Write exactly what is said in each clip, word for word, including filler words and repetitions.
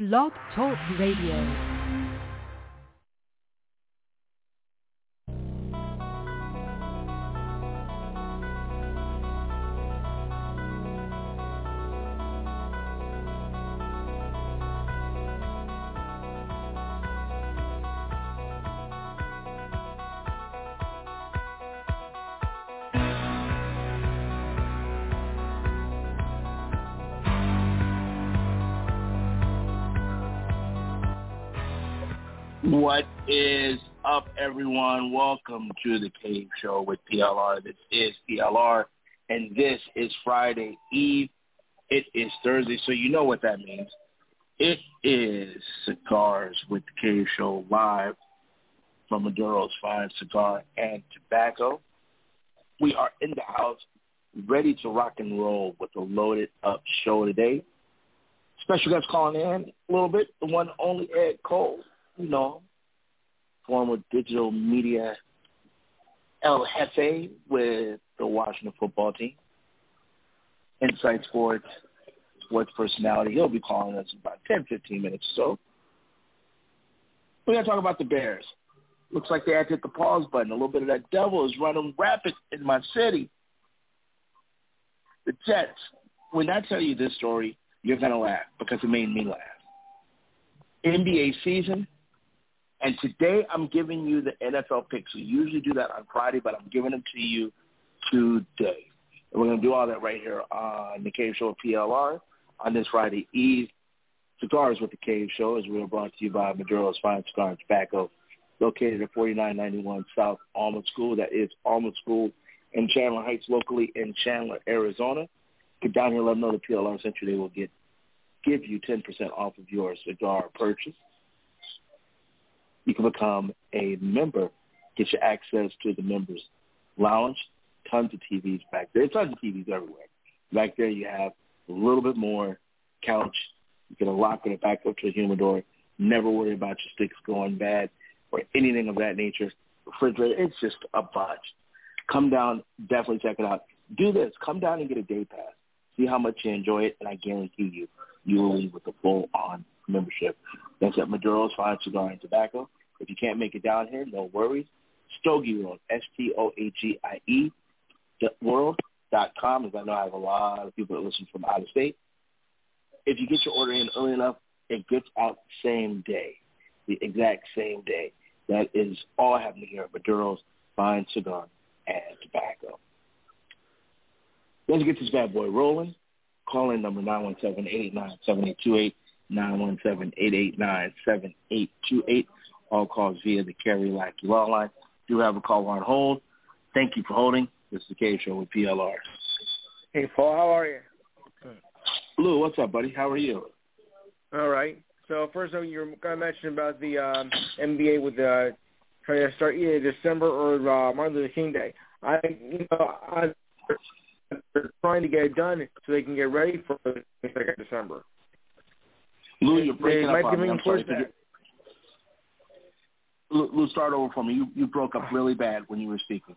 Blog Talk Radio. What is up, everyone? Welcome to the Cave Show with P L R. This is P L R, and this is Friday Eve. It is Thursday, so you know what that means. It is Cigars with the Cave Show live from Maduro's Fine Cigar and Tobacco. We are in the house, ready to rock and roll with a loaded-up show today. Special guest calling in a little bit, the one and only Ed Cole. You know, former digital media El Jefe with the Washington football team. Inside Sports, sports personality. He'll be calling us in about ten, fifteen minutes or so. We're going to talk about the Bears. Looks like they had to hit the pause button. A little bit of that devil is running rapid in my city. The Jets. When I tell you this story, you're going to laugh because it made me laugh. N B A season. And today I'm giving you the N F L picks. We usually do that on Friday, but I'm giving them to you today. And we're going to do all that right here on the Cave Show P L R on this Friday Eve. Cigars with the Cave Show is we're brought to you by Maduro's Fine Cigar and Tobacco, located at forty-nine ninety-one South Almond School. That is Almond School in Chandler Heights, locally in Chandler, Arizona. Get down here, let them know the P L R sent you. They will get give you ten percent off of your cigar purchase. You can become a member, get your access to the members' lounge, tons of T Vs back there. Tons of T Vs everywhere. Back there you have a little bit more couch. You can lock it back up to a humidor. Never worry about your sticks going bad or anything of that nature. Refrigerator, it's just a bunch. Come down, definitely check it out. Do this. Come down and get a day pass. See how much you enjoy it, and I guarantee you, you will leave with a full-on membership. That's at Maduro's Fine Cigar and Tobacco. If you can't make it down here, no worries. Stogie World, S T O A G I E, world dot com, as I know I have a lot of people that listen from out of state. If you get your order in early enough, it gets out the same day, the exact same day. That is all happening here at Maduro's Fine Cigar and Tobacco. Let's get this bad boy rolling. Call in number nine one seven, eight eight nine, seven eight two eight, nine one seven, eight eight nine, seven eight two eight. All calls via the Kerry Lackey Law Line. Do have a call on hold. Thank you for holding. This is the Cave Show with P L R. Hey, Paul, how are you? Lou, what's up, buddy? How are you? All right. So first of all, you're going to mention about the um, N B A with uh, trying to start either December or uh, Martin Luther King Day. I, you know, I'm trying to get it done so they can get ready for the second of December. Lou, you're breaking they up might on me. I'm sorry. That. Lou, start over for me. You you broke up really bad when you were speaking.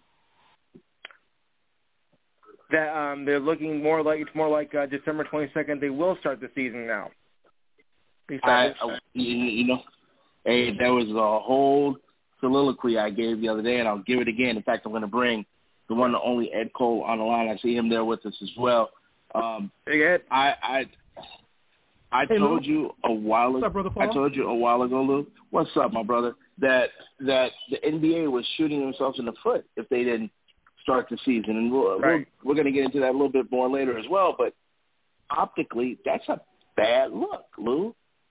That um, they're looking more like it's more like uh, December twenty-second. They will start the season now. I, I, you, you know, hey, there was a whole soliloquy I gave the other day, and I'll give it again. In fact, I'm going to bring the one and only Ed Cole on the line. I see him there with us as well. Um, hey, Ed. I I I hey, told Lou. you a while ago. What's up, brother Paul? I told you a while ago, Lou. What's up, my brother? That that the N B A was shooting themselves in the foot if they didn't start the season, and we'll, right. we're, we're going to get into that a little bit more later as well. But optically, that's a bad look, Lou.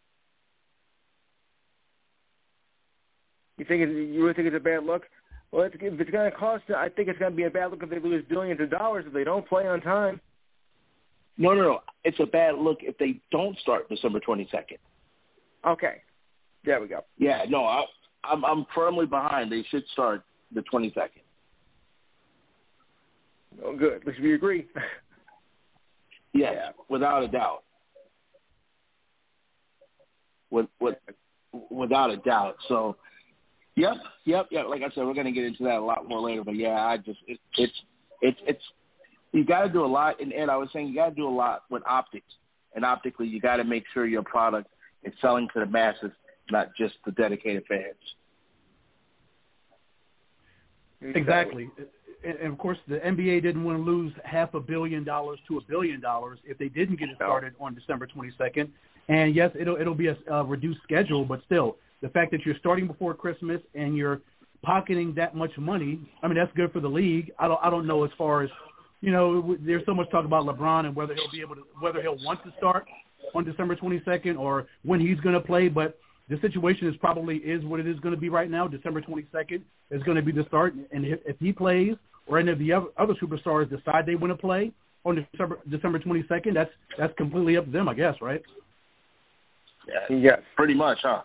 You think it's, you really think it's a bad look? Well, it's, if it's going to cost, I think it's going to be a bad look if they lose billions of dollars if they don't play on time. No, no, no. It's a bad look if they don't start December twenty-second. Okay. There we go. Yeah, no, I, I'm I'm firmly behind. They should start the twenty-second. Oh, good. At least we agree. Yeah, yeah, without a doubt. With, with, without a doubt. So, yep, yep, yep. Like I said, we're going to get into that a lot more later. But, yeah, I just it, it's it's it's you got to do a lot. And, Ed, I was saying you got to do a lot with optics. And optically, you got to make sure your product it's selling to the masses, not just the dedicated fans. Exactly. And, and of course, the N B A didn't want to lose half a billion dollars to a billion dollars if they didn't get it started on December twenty-second. And yes, it'll it'll be a, a reduced schedule, but still, the fact that you're starting before Christmas and you're pocketing that much money, I mean, that's good for the league. I don't I don't know as far as, you know, there's so much talk about LeBron and whether he'll be able to, whether he'll want to start on December twenty-second or when he's going to play, but the situation is probably is what it is going to be right now. December twenty-second is going to be the start, and if, if he plays or any of the other, other superstars decide they want to play on December December twenty-second, that's that's completely up to them, I guess, right? Yeah, yes, pretty much, huh?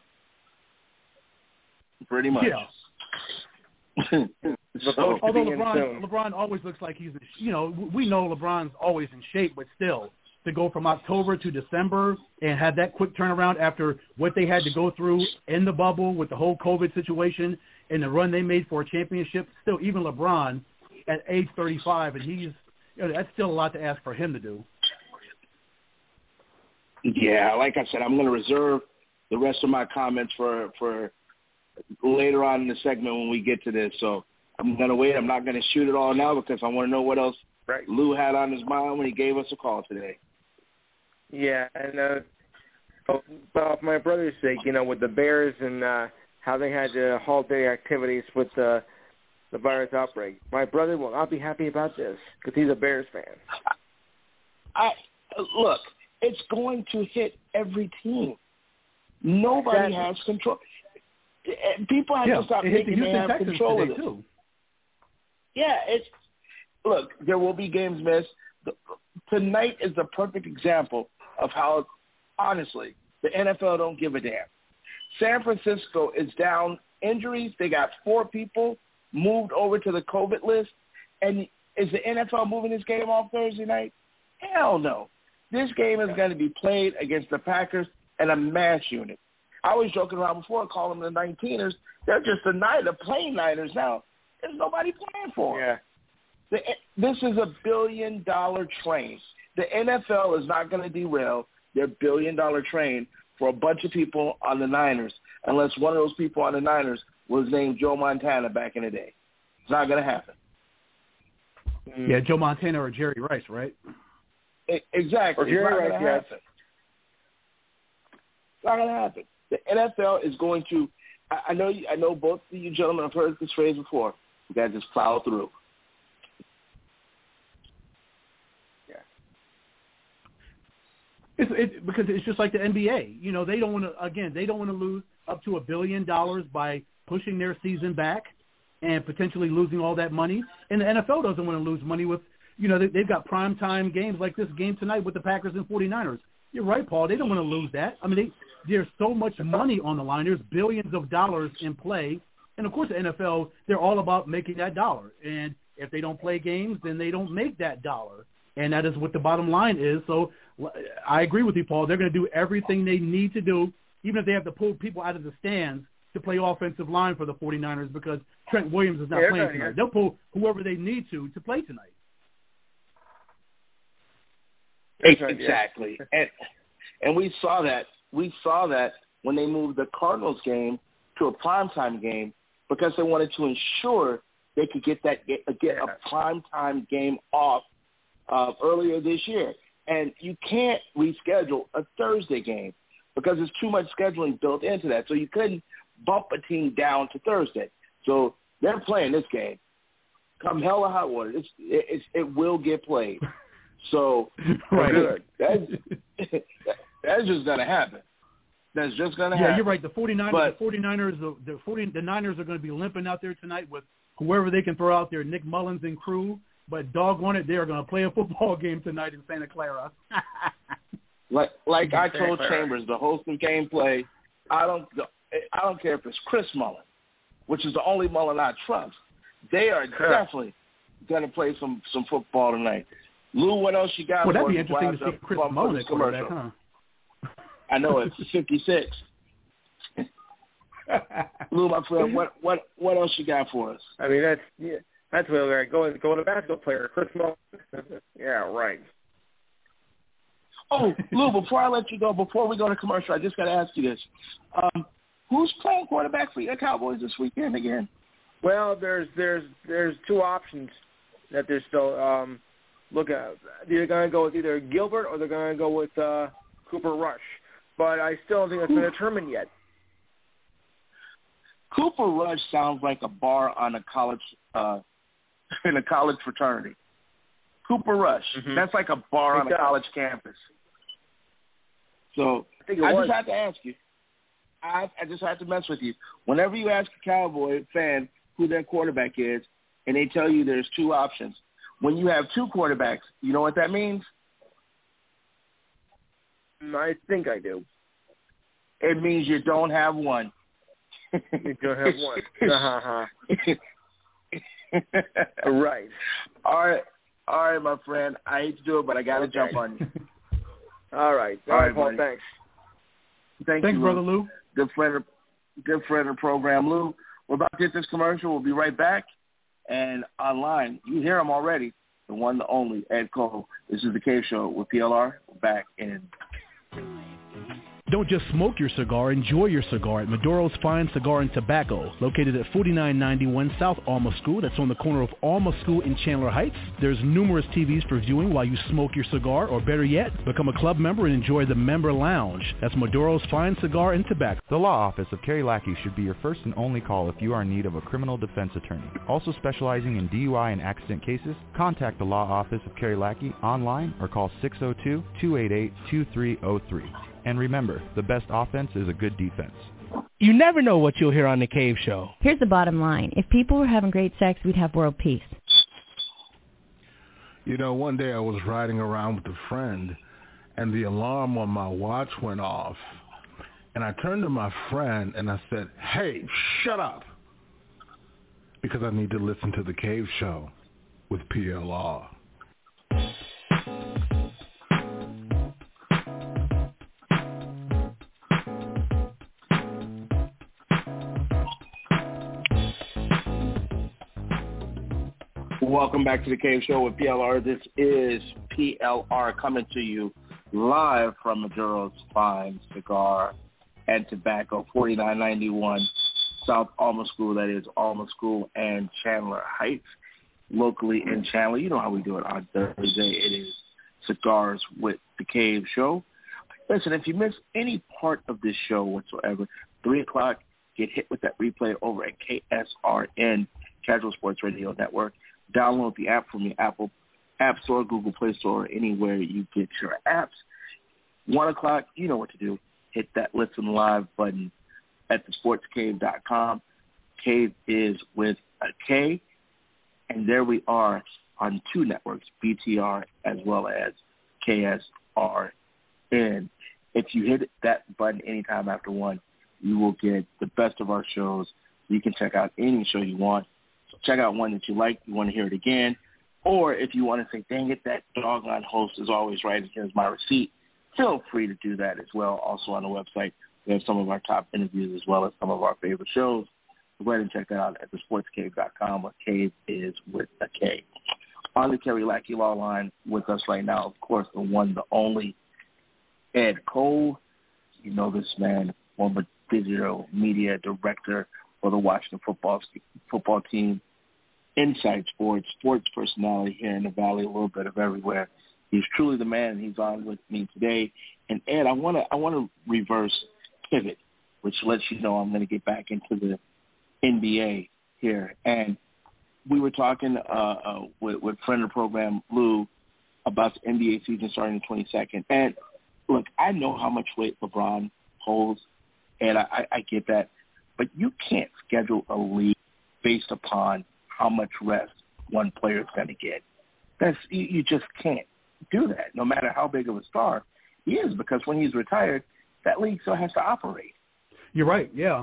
Pretty much. Yeah. so, Although LeBron, LeBron always looks like he's, you know, we know LeBron's always in shape, but still, to go from October to December and have that quick turnaround after what they had to go through in the bubble with the whole COVID situation and the run they made for a championship, still, even LeBron at age thirty-five, and he's, you know, that's still a lot to ask for him to do. Yeah, like I said, I'm going to reserve the rest of my comments for for later on in the segment when we get to this. So I'm going to wait. I'm not going to shoot it all now because I want to know what else right. Lou had on his mind when he gave us a call today. Yeah, and uh, well, for my brother's sake, you know, with the Bears and uh, how they had to halt their activities with uh, the virus outbreak, my brother will not be happy about this because he's a Bears fan. I look. It's going to hit every team. Nobody exactly. has control. People have yeah, to stop it hit thinking the they have Texans control of this. Too. Yeah, it's look. There will be games missed. Tonight is the perfect example of how, honestly, the N F L don't give a damn. San Francisco is down injuries. They got four people moved over to the COVID list, and is the N F L moving this game off Thursday night? Hell no. This game is going to be played against the Packers and a mass unit. I was joking around before, calling them the nineteeners. They're just the nine, the plain Niners now. There's nobody playing for them. Yeah. The, this is a billion-dollar train. The N F L is not going to derail their billion-dollar train for a bunch of people on the Niners unless one of those people on the Niners was named Joe Montana back in the day. It's not going to happen. Yeah, Joe Montana or Jerry Rice, right? Exactly. Or Jerry it's not Rice, going to yes. happen. It's not going to happen. The N F L is going to. I, I know. I know both of you gentlemen have heard this phrase before. You guys just plow through. Yeah. It's it, because it's just like the N B A. You know, they don't want to. Again, they don't want to lose up to a billion dollars by pushing their season back and potentially losing all that money. And the N F L doesn't want to lose money with. You know, they, they've got primetime games like this game tonight with the Packers and forty-niners. You're right, Paul. They don't want to lose that. I mean, they, there's so much money on the line. There's billions of dollars in play. And, of course, the N F L, they're all about making that dollar. And if they don't play games, then they don't make that dollar. And that is what the bottom line is. So I agree with you, Paul. They're going to do everything they need to do, even if they have to pull people out of the stands to play offensive line for the forty-niners because Trent Williams is not yeah, playing right, tonight. yeah. They'll pull whoever they need to to play tonight. Exactly, and and we saw that we saw that when they moved the Cardinals game to a primetime game because they wanted to ensure they could get that get, get a primetime game off uh, earlier this year. And you can't reschedule a Thursday game because there's too much scheduling built into that. So you couldn't bump a team down to Thursday. So they're playing this game. Come hell or high water, it's, it's, it will get played. So right. good. That's, that's just going to happen. That's just going to yeah, happen. Yeah, you're right. The forty-niners, but, the forty-niners, the, the, forty, the Niners are going to be limping out there tonight with whoever they can throw out there, Nick Mullins and crew. But doggone it, they are going to play a football game tonight in Santa Clara. like like I told Chambers, the hosting gameplay, I don't I don't care if it's Chris Mullin, which is the only Mullin I trust. They are definitely going to play some, some football tonight. Lou, what else you got? Well, that'd for be interesting to see Chris Mullin at quarterback, huh? I know it's fifty-six. Lou, my friend, what what what else you got for us? I mean, that's yeah, that's where they're going. Going to basketball player, Chris Mullin. Yeah, right. Oh, Lou, before I let you go, before we go to commercial, I just got to ask you this. Um, who's playing quarterback for your Cowboys this weekend again? Well, there's there's there's two options that they're still um, looking at. They're going to go with either Gilbert or they're going to go with uh, Cooper Rush. But I still don't think that's been determined yet. Cooper Rush sounds like a bar on a college uh, in a college fraternity. Cooper Rush. Mm-hmm. That's like a bar on a college campus. So I, think it I just had to ask you. I, I just had to mess with you. Whenever you ask a Cowboy fan who their quarterback is, and they tell you there's two options, when you have two quarterbacks, you know what that means? I think I do. It means you don't have one. You don't have one. Uh-huh. Right. All right. All right, my friend. I hate to do it, but I got to okay. jump on you. All right. All, All right, Paul, buddy. Thanks. Thank Thanks, you, Brother Lou. Good friend, of, good friend of the program, Lou. We're about to get this commercial. We'll be right back. And online, you hear him already, the one, the only, Ed Cole. This is The Cave Show with P L R. We're back in. Don't just smoke your cigar, enjoy your cigar at Maduro's Fine Cigar and Tobacco, located at forty-nine ninety-one South Alma School. That's on the corner of Alma School in Chandler Heights. There's numerous T Vs for viewing while you smoke your cigar, or better yet, become a club member and enjoy the member lounge. That's Maduro's Fine Cigar and Tobacco. The law office of Kerry Lackey should be your first and only call if you are in need of a criminal defense attorney. Also specializing in D U I and accident cases, contact the law office of Kerry Lackey online or call six oh two, two eight eight, two three oh three. And remember, the best offense is a good defense. You never know what you'll hear on The Cave Show. Here's the bottom line. If people were having great sex, we'd have world peace. You know, one day I was riding around with a friend, and the alarm on my watch went off. And I turned to my friend, and I said, hey, shut up, because I need to listen to The Cave Show with P L R. Welcome back to The Cave Show with P L R. This is P L R coming to you live from Maduro's Fine Cigar and Tobacco, forty-nine ninety-one South Alma School. That is Alma School and Chandler Heights, locally in Chandler. You know how we do it on Thursday. It is Cigars with The Cave Show. Listen, if you miss any part of this show whatsoever, three o'clock, get hit with that replay over at K S R N, Casual Sports Radio Network. Download the app from your Apple App Store, Google Play Store, anywhere you get your apps. One o'clock, you know what to do. Hit that Listen Live button at the sports cave dot com. Cave is with a K. And there we are on two networks, B T R as well as K S R N. If you hit that button anytime after one, you will get the best of our shows. You can check out any show you want. Check out one that you like, you want to hear it again, or if you want to say, dang it, that doggone host is always right, and here's my receipt, feel free to do that as well. Also on the website, we have some of our top interviews as well as some of our favorite shows. So go ahead and check that out at the sports cave dot com, where Cave is with a K. On the Kerry Lackey Law Line with us right now, of course, the one, the only, Ed Cole. You know this man, former digital media director for the Washington football football team. Inside Sports, sports personality here in the Valley, a little bit of everywhere. He's truly the man, and he's on with me today. And Ed, I want to I want to reverse pivot, which lets you know I'm going to get back into the N B A here. And we were talking uh, uh, with, with friend of the program, Lou, about the N B A season starting the twenty-second. And look, I know how much weight LeBron holds, and I, I, I get that, but you can't schedule a league based upon how much rest one player is going to get. That's you, you just can't do that, no matter how big of a star he is, because when he's retired, that league still has to operate. You're right, yeah.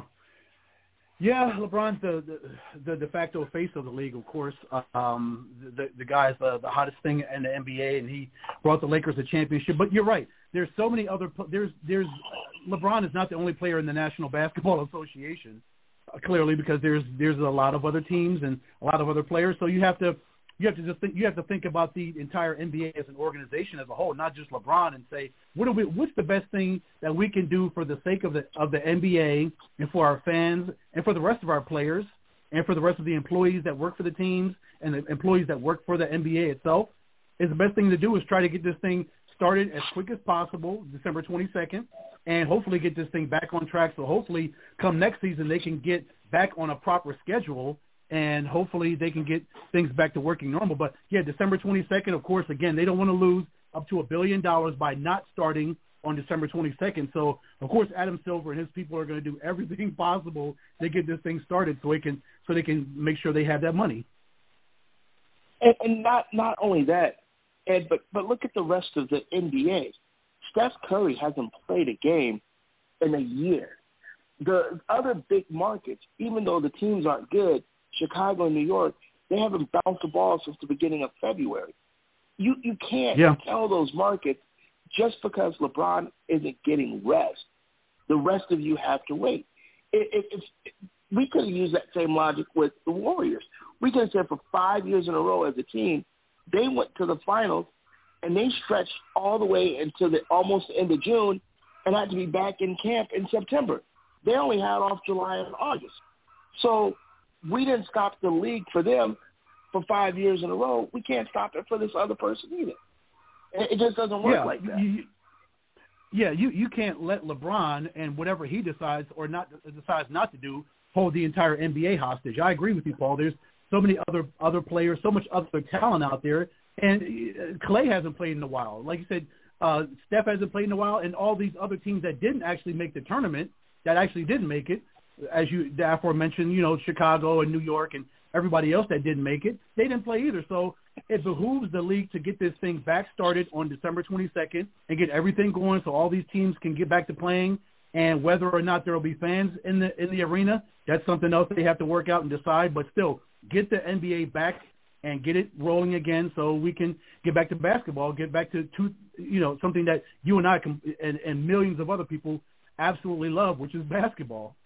Yeah, LeBron's the, the, the de facto face of the league, of course. Um, the, the guy's the, the hottest thing in the N B A, and he brought the Lakers a championship. But you're right. There's so many other – there's there's LeBron is not the only player in the National Basketball Association, uh, clearly, because there's there's a lot of other teams and a lot of other players. So you have to you have to just think, you have to think about the entire N B A as an organization as a whole, not just LeBron, and say, what are we, what's the best thing that we can do for the sake of the of the N B A and for our fans and for the rest of our players and for the rest of the employees that work for the teams and the employees that work for the N B A itself. Is the best thing to do is try to get this thing started as quick as possible, December twenty-second, and hopefully get this thing back on track. So hopefully come next season they can get back on a proper schedule, and hopefully they can get things back to working normal. But, yeah, December twenty-second, of course, again, they don't want to lose up to a billion dollars by not starting on December twenty-second. So, of course, Adam Silver and his people are going to do everything possible to get this thing started so, it can, so they can make sure they have that money. And, and not not only that, Ed, but, but look at the rest of the N B A. Steph Curry hasn't played a game in a year. The other big markets, even though the teams aren't good, Chicago and New York, they haven't bounced the ball since the beginning of February. You you can't yeah. tell those markets just because LeBron isn't getting rest. The rest of you have to wait. It, it, it's, it, we could have used that same logic with the Warriors. We could have said for five years in a row as a team, they went to the finals, and they stretched all the way into the almost end of June and had to be back in camp in September. They only had off July and August. So we didn't stop the league for them for five years in a row. We can't stop it for this other person either. It just doesn't work yeah, like that. You, yeah, you, you can't let LeBron and whatever he decides or not decides not to do hold the entire N B A hostage. I agree with you, Paul. There's so many other other players, so much other talent out there. And Klay hasn't played in a while. Like you said, uh, Steph hasn't played in a while, and all these other teams that didn't actually make the tournament, that actually didn't make it, as you the aforementioned, you know, Chicago and New York and everybody else that didn't make it, they didn't play either. So it behooves the league to get this thing back started on December twenty-second and get everything going so all these teams can get back to playing. And whether or not there will be fans in the in the arena, that's something else they have to work out and decide. But still, get the N B A back and get it rolling again so we can get back to basketball, get back to, two, you know, something that you and I can, and, and millions of other people absolutely love, which is basketball.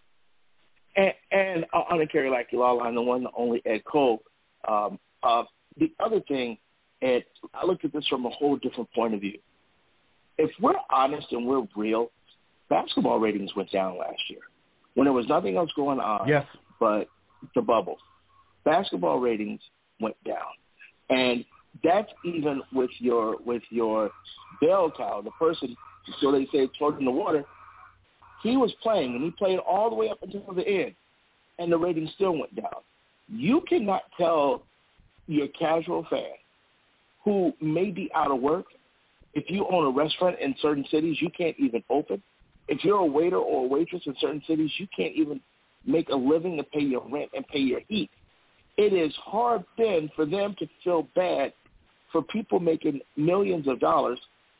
And, and on the Kerry Lackey Law Line, the one, the only Ed Cole. Um, uh, the other thing, Ed, I looked at this from a whole different point of view. If we're honest and we're real, basketball ratings went down last year when there was nothing else going on yes. but the bubble. Basketball ratings went down, and that's even with your with your bell cow, the person, so they say, floating in the water. He was playing, and he played all the way up until the end, and the ratings still went down. You cannot tell your casual fan who may be out of work, if you own a restaurant in certain cities, you can't even open. If you're a waiter or a waitress in certain cities, you can't even make a living to pay your rent and pay your heat. It is hard then for them to feel bad for people making millions of dollars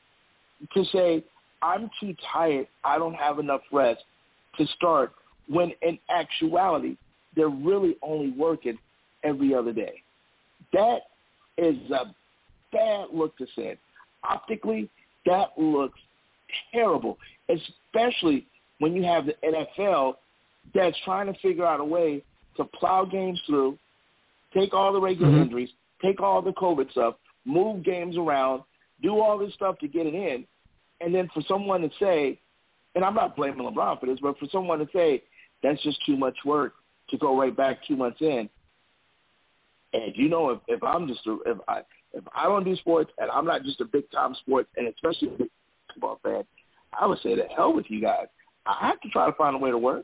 to say, I'm too tired, I don't have enough rest to start, when in actuality, they're really only working every other day. That is a bad look to send. Optically, that looks terrible, especially when you have the N F L that's trying to figure out a way to plow games through, take all the regular mm-hmm. injuries, take all the COVID stuff, move games around, do all this stuff to get it in, and then for someone to say, and I'm not blaming LeBron for this, but for someone to say that's just too much work to go right back two months in. And you know, if, if I'm just a, if I if I don't do sports and I'm not just a big time sports and especially a big basketball fan, I would say to hell with you guys. I have to try to find a way to work,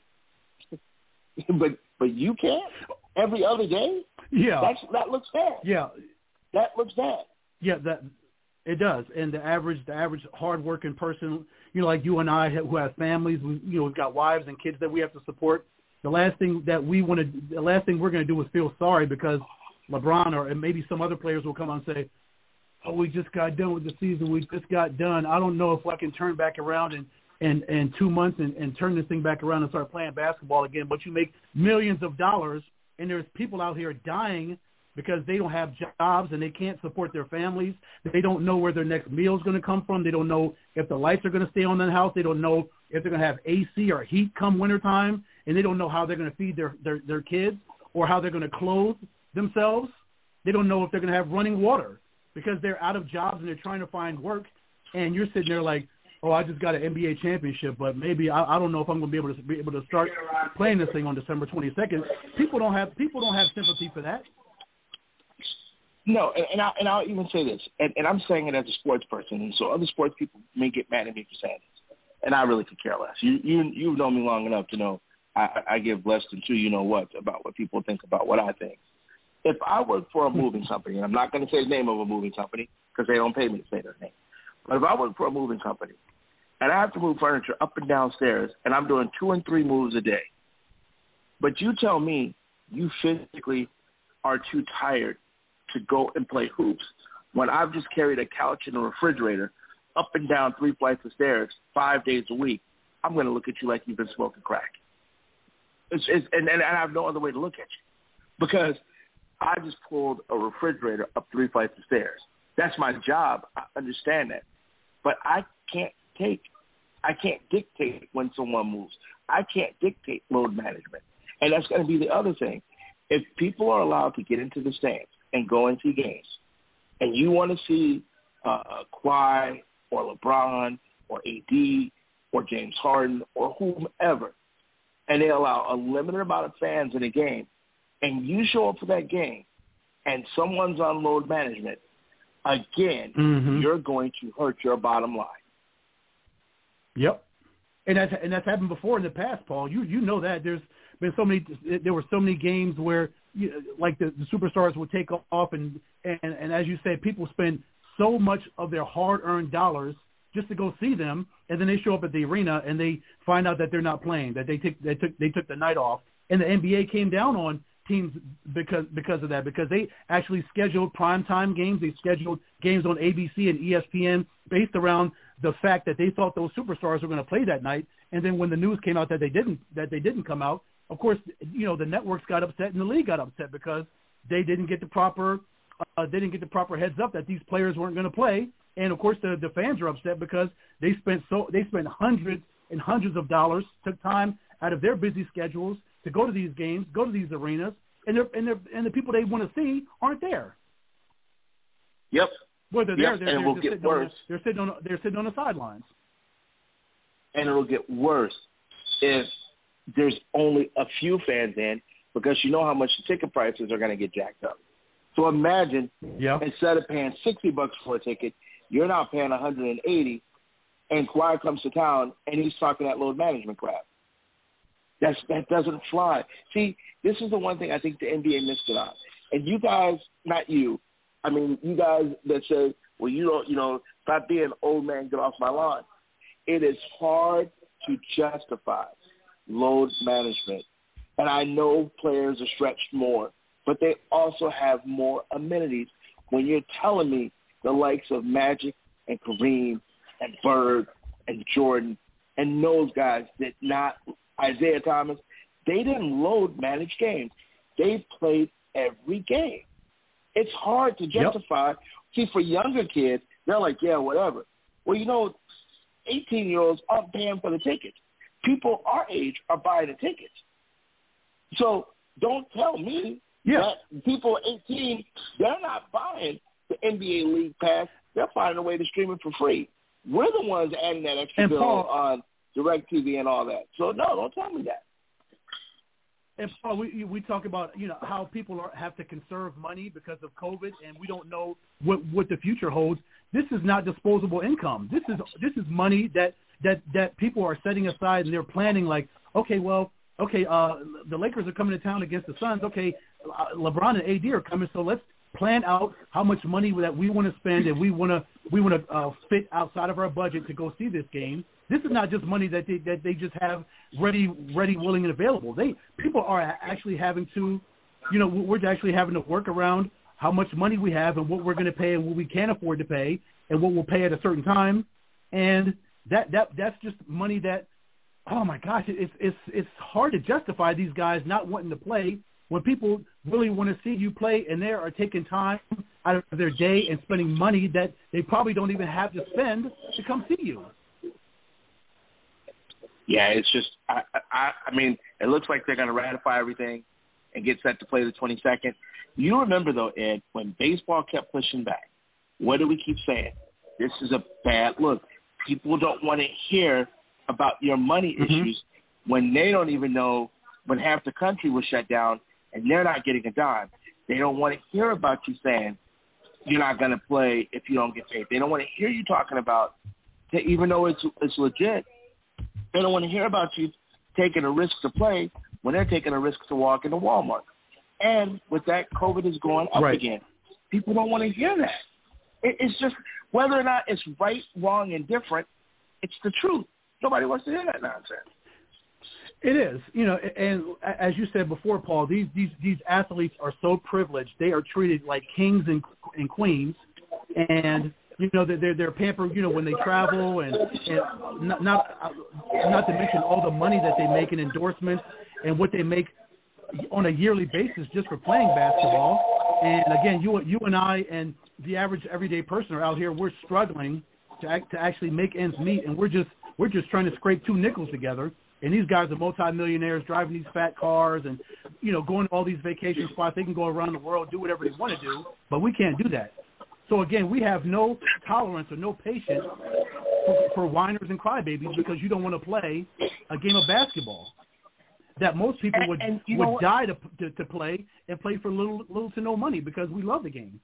but but you can't every other day. Yeah, that's that looks bad. Yeah, that looks bad. Yeah, that it does. And the average the average hardworking person, you know, like you and I, who have families, we, you know, we've got wives and kids that we have to support. The last thing that we want to, the last thing we're going to do is feel sorry because LeBron or and maybe some other players will come on and say, "Oh, we just got done with the season. We just got done. I don't know if I can turn back around in in, in two months and, and turn this thing back around and start playing basketball again." But you make millions of dollars, and there's people out here dying because they don't have jobs and they can't support their families. They don't know where their next meal is going to come from. They don't know if the lights are going to stay on in the house. They don't know if they're going to have A C or heat come wintertime, and they don't know how they're going to feed their, their, their kids or how they're going to clothe themselves. They don't know if they're going to have running water because they're out of jobs and they're trying to find work. And you're sitting there like, oh, I just got an N B A championship, but maybe I, I don't know if I'm going to be able to be able to start playing this thing on December twenty-second. People don't have people don't have sympathy for that. No, and, and, I, and I'll even say this, and, and I'm saying it as a sports person, and so other sports people may get mad at me for saying this, and I really could care less. You you you've known me long enough to know I, I give less than two you know what about what people think about what I think. If I work for a moving company, and I'm not going to say the name of a moving company because they don't pay me to say their name, but if I work for a moving company and I have to move furniture up and down stairs, and I'm doing two and three moves a day, but you tell me you physically are too tired to go and play hoops when I've just carried a couch and a refrigerator up and down three flights of stairs five days a week, I'm going to look at you like you've been smoking crack. It's, it's, and, and I have no other way to look at you because I just pulled a refrigerator up three flights of stairs. That's my job. I understand that. But I can't take, I can't dictate when someone moves. I can't dictate load management. And that's going to be the other thing. If people are allowed to get into the stands and go and see games, and you want to see uh, Kawhi or LeBron or A D or James Harden or whomever, and they allow a limited amount of fans in a game, and you show up for that game, and someone's on load management, again, mm-hmm. you're going to hurt your bottom line. Yep, and that's and that's happened before in the past, Paul. You you know that there's been so many. There were so many games where, you, like the, the superstars would take off, and, and and as you say, people spend so much of their hard-earned dollars just to go see them, and then they show up at the arena and they find out that they're not playing, that they took they took they took the night off, and the N B A came down on teams because because of that, because they actually scheduled primetime games. They scheduled games on A B C and E S P N based around the fact that they thought those superstars were going to play that night. And then when the news came out that they didn't, that they didn't come out, of course, you know, the networks got upset and the league got upset because they didn't get the proper, uh, they didn't get the proper heads up that these players weren't going to play. And of course, the, the fans are upset because they spent so they spent hundreds and hundreds of dollars, took time out of their busy schedules to go to these games, go to these arenas, and they're, and they're, and the people they want to see aren't there. Yep. Whether they're yep. there, and it they're, will they're, get sitting worse. On, they're sitting on they're sitting on the sidelines. And it'll get worse if there's only a few fans in, because you know how much the ticket prices are going to get jacked up. So imagine yep. instead of paying sixty bucks for a ticket, you're now paying one hundred eighty, and Kawhi comes to town and he's talking that load management crap. That's that doesn't fly. See, this is the one thing I think the N B A missed it on. And you guys, not you, I mean, you guys that say, well, you don't, you know, stop being old man, get off my lawn. It is hard to justify load management. And I know players are stretched more, but they also have more amenities. When you're telling me the likes of Magic and Kareem and Bird and Jordan and those guys did not, Isaiah Thomas, they didn't load manage games. They played every game. It's hard to justify. Yep. See, for younger kids, they're like, yeah, whatever. Well, you know, eighteen-year-olds aren't paying for the tickets. People our age are buying the tickets. So don't tell me yeah. that people eighteen, they're not buying the N B A League Pass. They're finding a way to stream it for free. We're the ones adding that extra and bill Paul, on DirecTV and all that. So, no, don't tell me that. And Paul, we we talk about, you know, how people are, have to conserve money because of COVID, and we don't know what what the future holds. This is not disposable income. This is this is money that that that people are setting aside, and they're planning like, okay, well, okay, uh, the Lakers are coming to town against the Suns. Okay, uh, LeBron and A D are coming, so let's plan out how much money that we want to spend, and we want to we want to uh, fit outside of our budget to go see this game. This is not just money that they that they just have ready, ready, willing, and available. They people are actually having to, you know, we're actually having to work around how much money we have and what we're going to pay and what we can afford to pay and what we'll pay at a certain time, and that that that's just money that, oh my gosh, it's it's it's hard to justify these guys not wanting to play when people really want to see you play, and they are taking time out of their day and spending money that they probably don't even have to spend to come see you. Yeah, it's just, I, I, I mean, it looks like they're going to ratify everything, and get set to play the twenty-second. You remember, though, Ed, when baseball kept pushing back, what do we keep saying? This is a bad look. People don't want to hear about your money mm-hmm. issues when they don't even know when half the country was shut down and they're not getting a dime. They don't want to hear about you saying you're not going to play if you don't get paid. They don't want to hear you talking about, even though it's it's legit, they don't want to hear about you taking a risk to play when they're taking a risk to walk into Walmart. And with that, COVID is going up right. again. People don't want to hear that. It, it's just, whether or not it's right, wrong, and different, it's the truth. Nobody wants to hear that nonsense. It is, you know, and as you said before, Paul, these these these athletes are so privileged. They are treated like kings and and queens, and you know they're they're pampered. You know, when they travel, and and not not not to mention all the money that they make in endorsements and what they make on a yearly basis just for playing basketball. And again, you you and I and the average everyday person are out here. We're struggling to act, to actually make ends meet, and we're just we're just trying to scrape two nickels together. And these guys are multimillionaires driving these fat cars and, you know, going to all these vacation spots. They can go around the world, do whatever they want to do, but we can't do that. So, again, we have no tolerance or no patience for, for whiners and crybabies because you don't want to play a game of basketball that most people would and, and would die to, to to play and play for little little to no money because we love the game.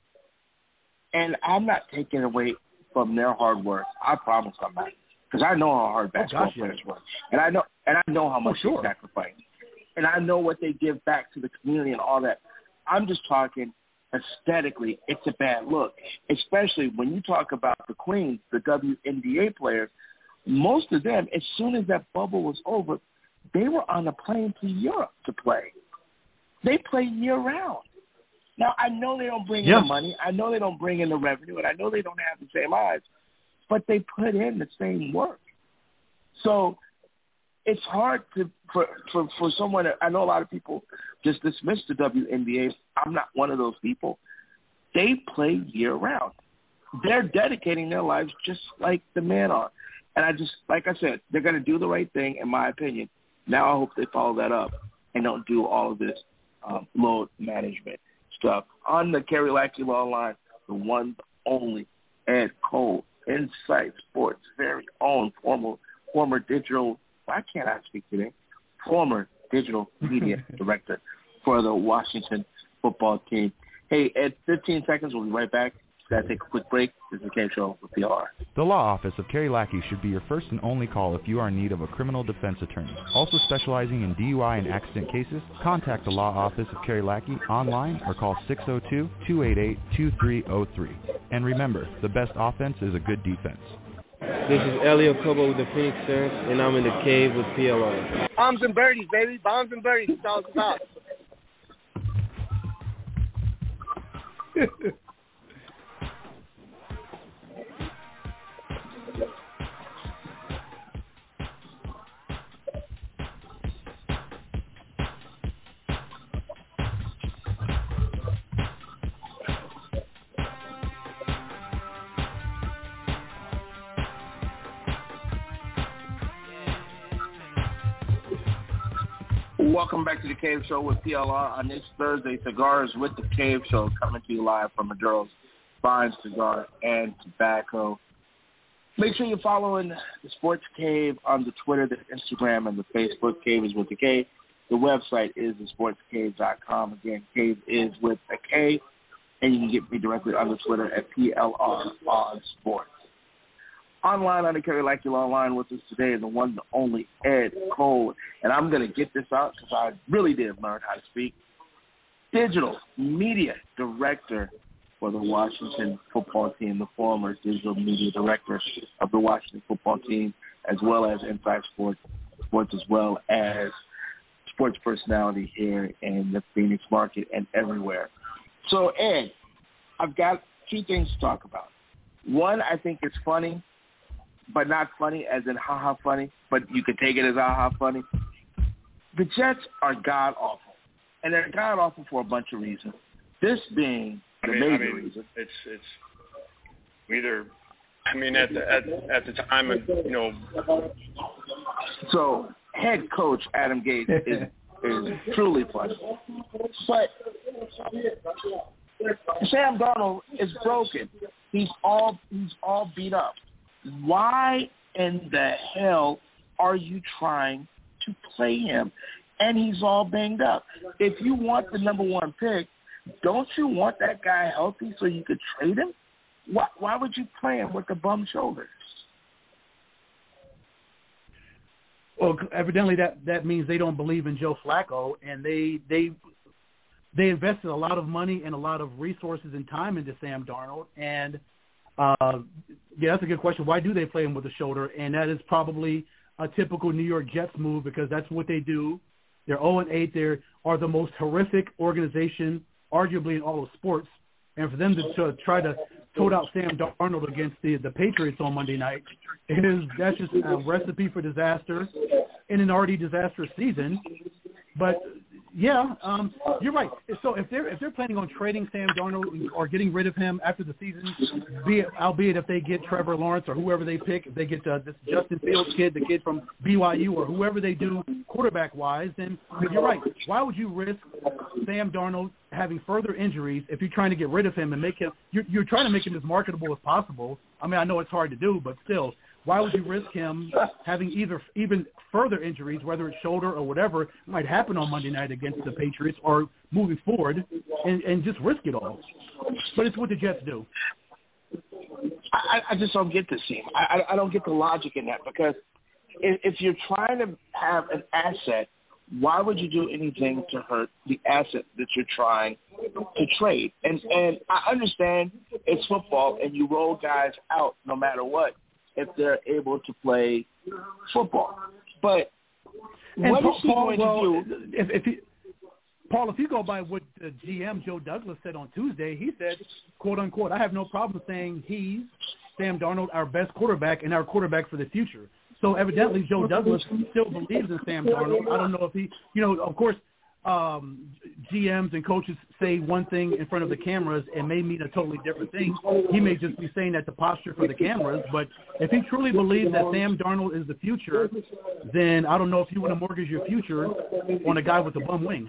And I'm not taking away from their hard work. I promise I'm not. Because I know how hard basketball oh, gosh, players yeah. work, and I know, and I know how much oh, sure. they sacrifice, and I know what they give back to the community and all that. I'm just talking aesthetically. It's a bad look, especially when you talk about the Queens, the W N B A players. Most of them, as soon as that bubble was over, they were on a plane to Europe to play. They play year round. Now I know they don't bring yeah. in the money. I know they don't bring in the revenue, and I know they don't have the same eyes. But they put in the same work. So it's hard to for, for, for someone – I know a lot of people just dismiss the W N B A. I'm not one of those people. They play year-round. They're dedicating their lives just like the men are. And I just – like I said, they're going to do the right thing, in my opinion. Now I hope they follow that up and don't do all of this um, load management stuff. On the Kerry Lackey Law Line, the one, only, Ed Cole. Insight Sports' very own former former digital, why can't I speak today? Former digital media director for the Washington football team. Hey, Ed, fifteen seconds. We'll be right back. Got to take a quick break. This is the Cave Show with P L R. The Law Office of Kerry Lackey should be your first and only call if you are in need of a criminal defense attorney. Also specializing in D U I and accident cases, contact the Law Office of Kerry Lackey online or call six oh two, two eight eight, two three oh three. And remember, the best offense is a good defense. This is Elio Kobo with the Phoenix Suns, and I'm in the cave with P L R. Bombs and birdies, baby. Bombs and birdies. That's all it's about. Welcome back to the Cave Show with P L R on this Thursday. Cigars with the Cave Show coming to you live from Maduro's Fine Cigar and Tobacco. Make sure you're following the Sports Cave on the Twitter, the Instagram, and the Facebook. Cave is with the K. The website is the sports cave dot com. Again, Cave is with a K. And you can get me directly on the Twitter at P L R on Sports. Online on the Kerry Lackey Law Line with us today is the one, the only Ed Cole. And I'm going to get this out because I really did learn how to speak. Digital media director for the Washington football team, the former digital media director of the Washington football team, as well as Inside Sports, sports as well as sports personality here in the Phoenix market and everywhere. So, Ed, I've got two things to talk about. One, I think it's funny, but not funny as in ha-ha funny, but you can take it as ha-ha funny. The Jets are god-awful, and they're god-awful for a bunch of reasons. This being the I mean, major I mean, reason. It's it's either, I mean, at the, at, at the time, you know. So head coach Adam Gase is, is truly funny. But Sam Darnold is broken. He's all he's all beat up. Why in the hell are you trying to play him? And he's all banged up. If you want the number one pick, don't you want that guy healthy so you could trade him? Why, why would you play him with the bum shoulder? Well, evidently that, that means they don't believe in Joe Flacco, and they they they invested a lot of money and a lot of resources and time into Sam Darnold. And uh, yeah, that's a good question. Why do they play him with the shoulder? And that is probably a typical New York Jets move because that's what they do. They're oh and eight. They are the most horrific organization, arguably in all of sports. And for them to, to try to tote out Sam Darnold against the the Patriots on Monday night, is that's just a recipe for disaster in an already disastrous season. But yeah, um, you're right. So if they're if they're planning on trading Sam Darnold or getting rid of him after the season, be it, albeit if they get Trevor Lawrence or whoever they pick, if they get uh, this Justin Fields kid, the kid from B Y U or whoever they do quarterback wise, then you're right. Why would you risk Sam Darnold having further injuries if you're trying to get rid of him and make him? You're, you're trying to make him as marketable as possible. I mean, I know it's hard to do, but still. Why would you risk him having either even further injuries, whether it's shoulder or whatever might happen on Monday night against the Patriots or moving forward, and, and just risk it all? But it's what the Jets do. I, I just don't get this team. I, I don't get the logic in that because if, if you're trying to have an asset, why would you do anything to hurt the asset that you're trying to trade? And and I understand it's football and you roll guys out no matter what if they're able to play football. But and what Paul, is he Paul, going well, to do? If, if he, Paul, if you go by what the G M, Joe Douglas, said on Tuesday, he said, quote, unquote, I have no problem saying he's, Sam Darnold, our best quarterback and our quarterback for the future. So evidently Joe Douglas still believes in Sam Darnold. I don't know if he, you know, of course, um, G Ms and coaches say one thing in front of the cameras and may mean a totally different thing. He may just be saying that to posture for the cameras. But if he truly believes that Sam Darnold is the future, then I don't know if you want to mortgage your future on a guy with a bum wing.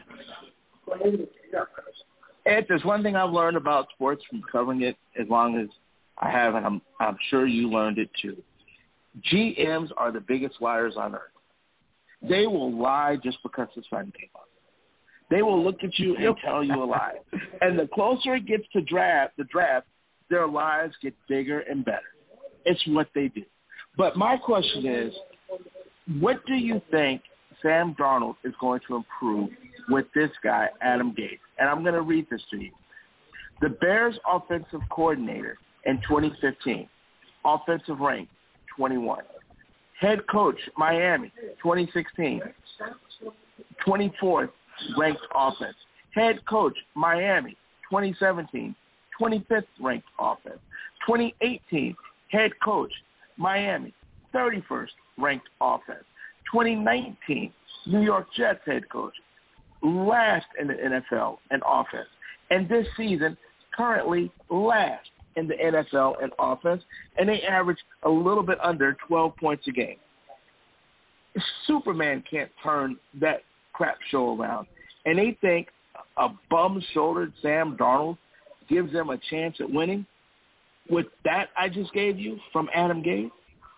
Ed, there's one thing I've learned about sports from covering it as long as I have, and I'm, I'm sure you learned it too. G Ms are the biggest liars on earth. They will lie just because the sun came up. They will look at you and tell you a lie. And the closer it gets to draft, the draft, their lies get bigger and better. It's what they do. But my question is, what do you think Sam Darnold is going to improve with this guy, Adam Gase? And I'm going to read this to you. The Bears offensive coordinator in twenty fifteen, offensive rank twenty-one. Head coach, Miami, twenty sixteen, twenty-fourth ranked offense. Head coach, Miami, twenty seventeen, twenty-fifth ranked offense. twenty eighteen, head coach, Miami, thirty-first ranked offense. twenty nineteen, New York Jets head coach, last in the N F L in offense. And this season, currently last in the N F L in offense, and they average a little bit under twelve points a game. Superman can't turn that crap show around. And they think a bum-shouldered Sam Darnold gives them a chance at winning with that I just gave you from Adam Gase?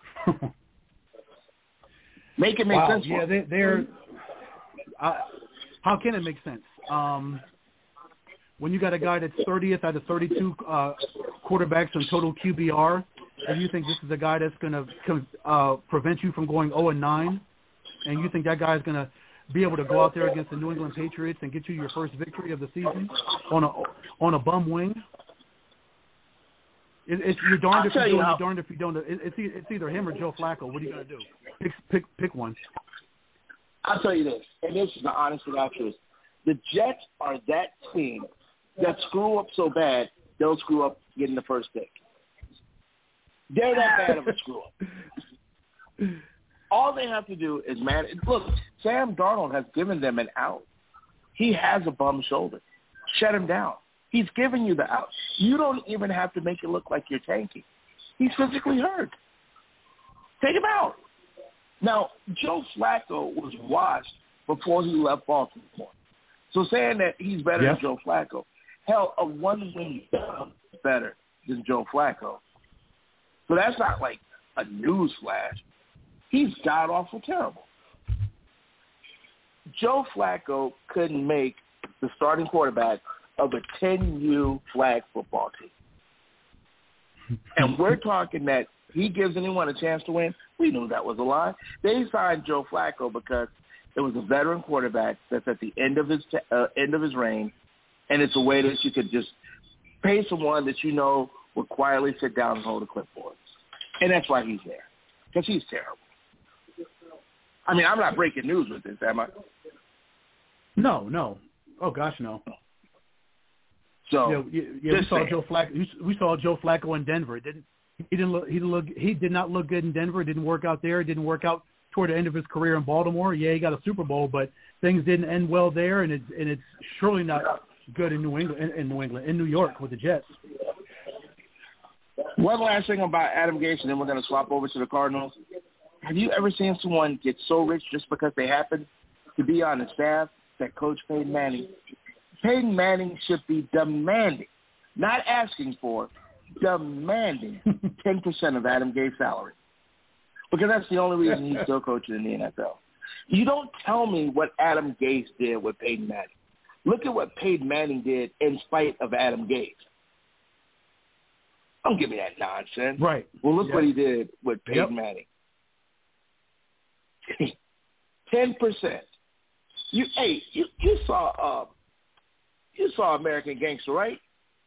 Make it make wow. sense. Yeah, they, they're uh, – how can it make sense? Um, when you got a guy that's thirtieth out of thirty-two uh, quarterbacks in total Q B R, and you think this is a guy that's going to uh, prevent you from going oh and nine, and you think that guy's going to be able to go out there against the New England Patriots and get you your first victory of the season on a on a bum wing? It, it's you're darned if you, you do, you're darned if you don't. It, it's it's either him or Joe Flacco. What are you going to do? Pick pick pick one. I'll tell you this, and this is the honest to God truth. The Jets are that team that screw up so bad they'll screw up getting the first pick. They're that bad of a screw up. All they have to do is manage. Look, Sam Darnold has given them an out. He has a bum shoulder. Shut him down. He's giving you the out. You don't even have to make it look like you're tanking. He's physically hurt. Take him out. Now, Joe Flacco was washed before he left Baltimore. So saying that he's better yes. than Joe Flacco, hell, a one-win is better than Joe Flacco. So that's not like a news flash. He's god-awful terrible. Joe Flacco couldn't make the starting quarterback of a ten U flag football team. And we're talking that he gives anyone a chance to win. We knew that was a lie. They signed Joe Flacco because it was a veteran quarterback that's at the end of his t- uh, end of his reign, and it's a way that you could just pay someone that you know will quietly sit down and hold a clipboard. And that's why he's there, because he's terrible. I mean, I'm not breaking news with this, am I? No, no. Oh gosh, no. So yeah, yeah, we saw saying. Joe Flacco. We saw Joe Flacco in Denver. It didn't he didn't look he didn't look he did not look good in Denver. It didn't work out there. It didn't work out toward the end of his career in Baltimore. Yeah, he got a Super Bowl, but things didn't end well there, and it's and it's surely not good in New England. In, in New England, in New York with the Jets. One last thing about Adam Gase, and then we're going to swap over to the Cardinals. Have you ever seen someone get so rich just because they happen to be on the staff that Coach Peyton Manning? Peyton Manning should be demanding, not asking for, demanding ten percent of Adam Gase's salary. Because that's the only reason he's still coaching in the N F L. You don't tell me what Adam Gase did with Peyton Manning. Look at what Peyton Manning did in spite of Adam Gase. Don't give me that nonsense. Right. Well, look yep. what he did with Peyton yep. Manning. ten percent. You, hey, you, you saw uh, you saw American Gangster, right?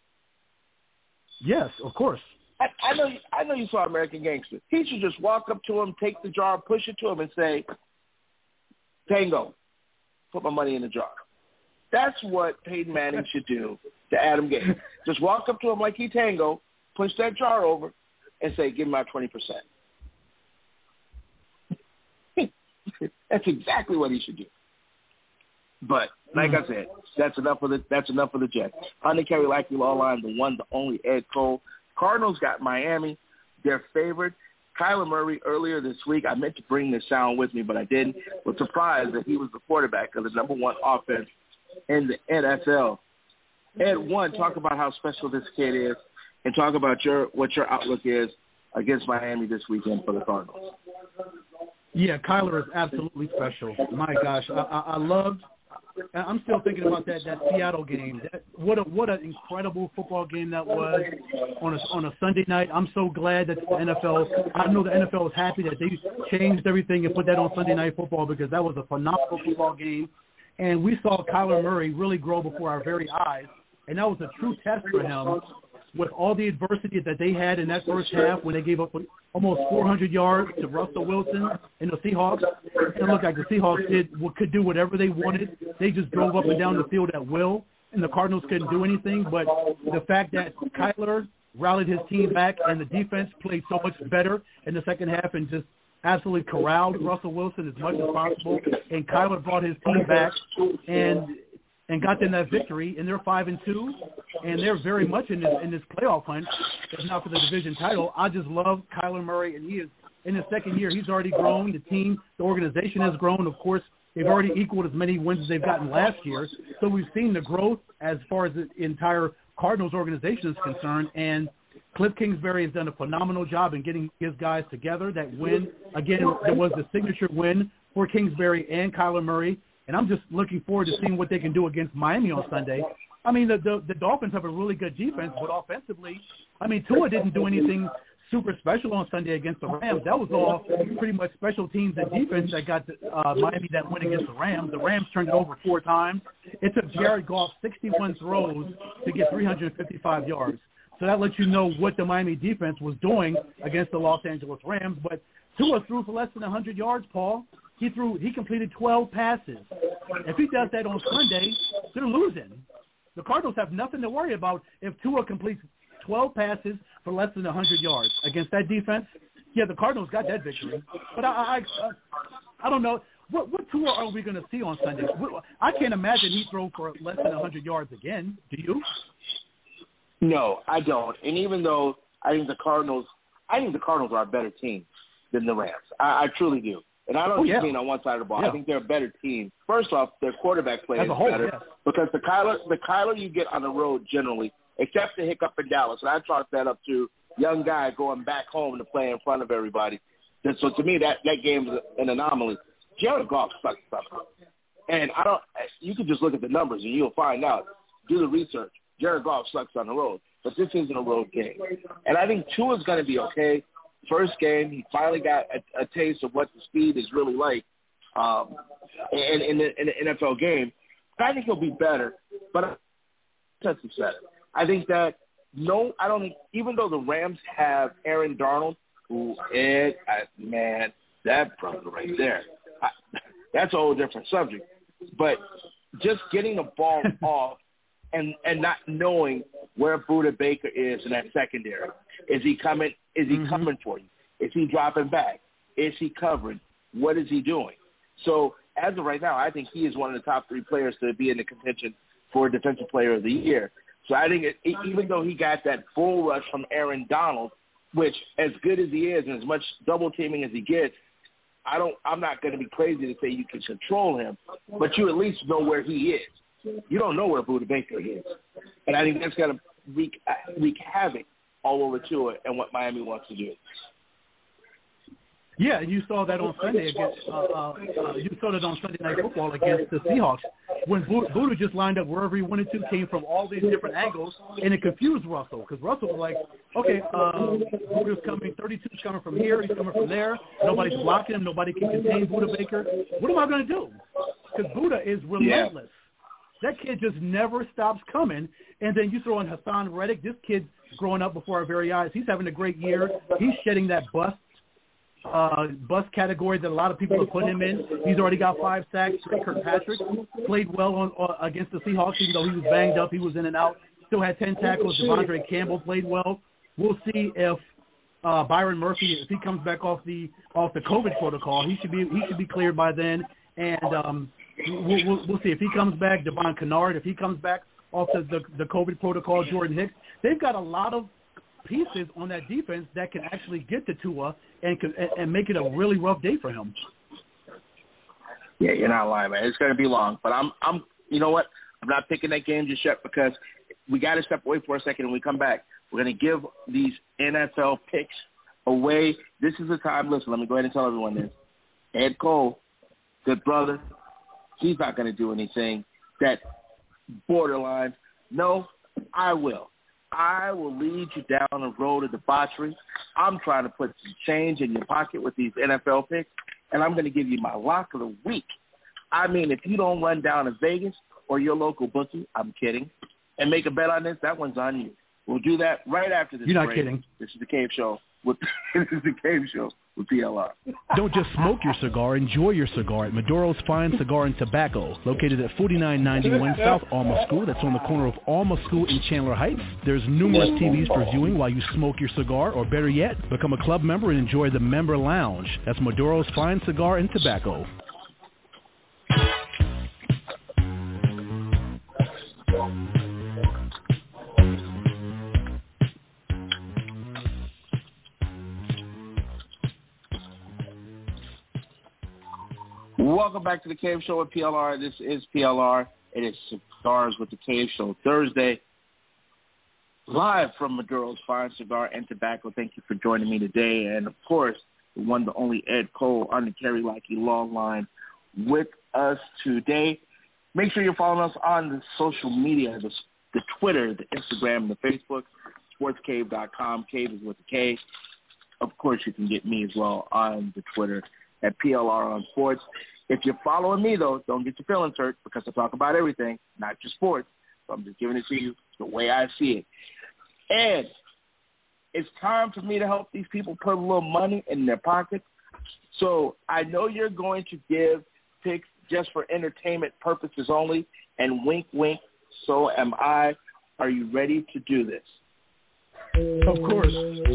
Yes, of course. I, I know. I know you saw American Gangster. He should just walk up to him, take the jar, push it to him, and say, "Tango, put my money in the jar." That's what Peyton Manning should do to Adam Gase. Just walk up to him like he Tango, push that jar over, and say, "Give me my twenty percent." That's exactly what he should do. But like I said, that's enough for the that's enough for the Jets. Under Kerry Lackey Law Line, the one, the only Ed Cole. Cardinals got Miami, their favorite. Kyler Murray earlier this week, I meant to bring this sound with me, but I didn't. Was surprised that he was the quarterback of the number one offense in the N F L. Ed, one, talk about how special this kid is, and talk about your what your outlook is against Miami this weekend for the Cardinals. Yeah, Kyler is absolutely special. My gosh, I, I, I loved. I'm still thinking about that that Seattle game. That, what a what an incredible football game that was on a on a Sunday night. I'm so glad that the N F L. I know the N F L is happy that they changed everything and put that on Sunday Night Football, because that was a phenomenal football game, and we saw Kyler Murray really grow before our very eyes, and that was a true test for him. With all the adversity that they had in that first half when they gave up almost four hundred yards to Russell Wilson and the Seahawks, it looked like the Seahawks did could do whatever they wanted. They just drove up and down the field at will, and the Cardinals couldn't do anything. But the fact that Kyler rallied his team back and the defense played so much better in the second half and just absolutely corralled Russell Wilson as much as possible, and Kyler brought his team back and and got them that victory, and they're five and two, and they're very much in this in this playoff hunt, if not for the division title. I just love Kyler Murray, and he is in his second year. He's already grown. The team, the organization has grown. Of course, they've already equaled as many wins as they've gotten last year. So we've seen the growth as far as the entire Cardinals organization is concerned, and Cliff Kingsbury has done a phenomenal job in getting his guys together. That win, again, it was the signature win for Kingsbury and Kyler Murray. And I'm just looking forward to seeing what they can do against Miami on Sunday. I mean, the, the the Dolphins have a really good defense, but offensively, I mean, Tua didn't do anything super special on Sunday against the Rams. That was all pretty much special teams and defense that got the, uh, Miami that win against the Rams. The Rams turned it over four times. It took Jared Goff sixty-one throws to get three hundred fifty-five yards. So that lets you know what the Miami defense was doing against the Los Angeles Rams. But Tua threw for less than one hundred yards, Paul. He threw. He completed twelve passes. If he does that on Sunday, they're losing. The Cardinals have nothing to worry about if Tua completes twelve passes for less than one hundred yards against that defense. Yeah, the Cardinals got that victory. But I, I, I, I don't know. What, what Tua are we going to see on Sunday? I can't imagine he throw for less than one hundred yards again. Do you? No, I don't. And even though I think the Cardinals, I think the Cardinals are a better team than the Rams. I, I truly do. And I don't oh, just yeah. mean on one side of the ball. Yeah. I think they're a better team. First off, their quarterback play As is a whole, better yes. because the Kyler, the Kyler you get on the road generally, except the hiccup in Dallas, and I chalk that up to young guy going back home to play in front of everybody. And so to me, that, that game is an anomaly. Jared Goff sucks something. And I don't – you can just look at the numbers and you'll find out. Do the research. Jared Goff sucks on the road. But this isn't a road game. And I think Tua's going to be okay. First game, he finally got a, a taste of what the speed is really like um, in, in, the, in the N F L game. But I think he'll be better. But that's better. I think that no, I don't think, even though the Rams have Aaron Darnold, who, Ed, I, man, that brother right there, I, that's a whole different subject. But just getting the ball off and, and not knowing where Budda Baker is in that secondary. Is he coming? Is he mm-hmm. coming for you? Is he dropping back? Is he covering? What is he doing? So as of right now, I think he is one of the top three players to be in the contention for Defensive Player of the Year. So I think it, even though he got that bull rush from Aaron Donald, which as good as he is and as much double teaming as he gets, I don't. I'm not going to be crazy to say you can control him, but you at least know where he is. You don't know where Budda Baker is, and I think that's going to wreak wreak havoc all over Tua and what Miami wants to do. Yeah, and you saw that on Sunday against. Uh, uh, uh, you saw that on Sunday Night Football against the Seahawks when Budda just lined up wherever he wanted to, came from all these different angles, and it confused Russell because Russell was like, "Okay, um, Budda's coming, thirty-two's coming from here, he's coming from there. Nobody's blocking him. Nobody can contain Budda Baker. What am I going to do?" Because Budda is relentless. Yeah. That kid just never stops coming. And then you throw in Hassan Reddick. This kid's growing up before our very eyes. He's having a great year. He's shedding that bust. Uh, bust category that a lot of people have put him in. He's already got five sacks. Kirkpatrick played well on, uh, against the Seahawks, even though he was banged up. He was in and out. Still had ten tackles. Devondre Campbell played well. We'll see if uh, Byron Murphy, if he comes back off the off the COVID protocol, he should be he should be cleared by then. And um, we'll, we'll, we'll see if he comes back. Devon Kennard, if he comes back off the, the the COVID protocol. Jordan Hicks. They've got a lot of pieces on that defense that can actually get to Tua and can, and make it a really rough day for him. Yeah, you're not lying, man. It's going to be long, but I'm, I'm, you know what? I'm not picking that game just yet because we got to step away for a second and we come back. We're going to give these N F L picks away. This is the time. Listen, let me go ahead and tell everyone this. Ed Cole, good brother, he's not going to do anything that borderline. No, I will. I will lead you down the road of debauchery. I'm trying to put some change in your pocket with these N F L picks, and I'm going to give you my lock of the week. I mean, if you don't run down to Vegas or your local bookie, I'm kidding, and make a bet on this, that one's on you. We'll do that right after this. You're not break. kidding. This is the Cave Show. With, this is the Cave Show with P L R. Don't just smoke your cigar, enjoy your cigar at Maduro's Fine Cigar and Tobacco, located at forty-nine ninety-one South Alma School. That's on the corner of Alma School and Chandler Heights. There's numerous T Vs for viewing while you smoke your cigar, or better yet, become a club member and enjoy the member lounge. That's Maduro's Fine Cigar and Tobacco. Welcome back to the Cave Show with P L R. This is P L R. It is Cigars with the Cave Show Thursday. Live from Maduro's Fine Cigar and Tobacco. Thank you for joining me today. And, of course, the one, the only Ed Cole on the Kerry Lackey long line with us today. Make sure you're following us on the social media, the, the Twitter, the Instagram, the Facebook, sports cave dot com. Cave is with the K. Of course, you can get me as well on the Twitter at P L R on Sports. If you're following me, though, don't get your feelings hurt because I talk about everything, not just sports. So I'm just giving it to you the way I see it. And it's time for me to help these people put a little money in their pockets. So I know you're going to give picks just for entertainment purposes only, and wink, wink, so am I. Are you ready to do this? Of course.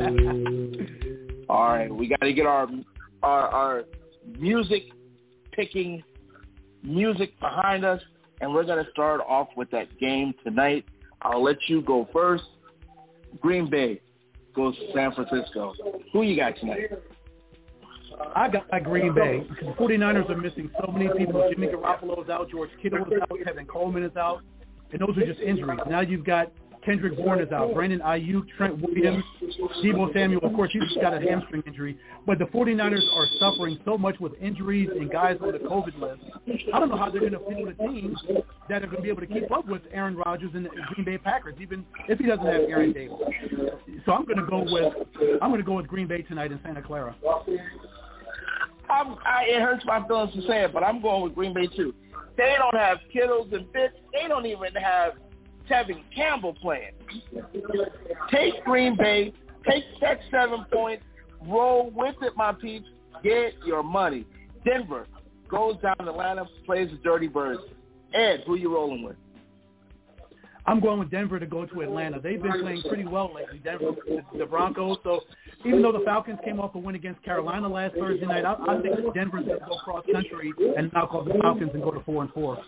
All right, we got to get our our, our music picking music behind us, and we're going to start off with that game tonight. I'll let you go first. Green Bay goes to San Francisco. Who you got tonight? I got Green Bay because the 49ers are missing so many people. Jimmy Garoppolo is out, George Kittle is out, Kevin Coleman is out, and those are just injuries. Now you've got Kendrick Bourne is out, Brandon Ayuk, Trent Williams, Deebo Samuel. Of course, he's got a hamstring injury. But the 49ers are suffering so much with injuries and guys on the COVID list. I don't know how they're going to field a team that are going to be able to keep up with Aaron Rodgers and the Green Bay Packers, even if he doesn't have Aaron Davis. So I'm going to go with I'm going to go with Green Bay tonight in Santa Clara. I'm, I, it hurts my feelings to say it, but I'm going with Green Bay too. They don't have Kittles and Fitz. They don't even have Tevin Campbell playing. Take Green Bay, take that seven points, roll with it, my peeps. Get your money. Denver goes down to Atlanta, plays the Dirty Birds. Ed, who you rolling with? I'm going with Denver to go to Atlanta. They've been playing pretty well lately, Denver, the Broncos. So even though the Falcons came off a win against Carolina last Thursday night, I, I think Denver's going to go cross country and knock off the Falcons and go to four and four.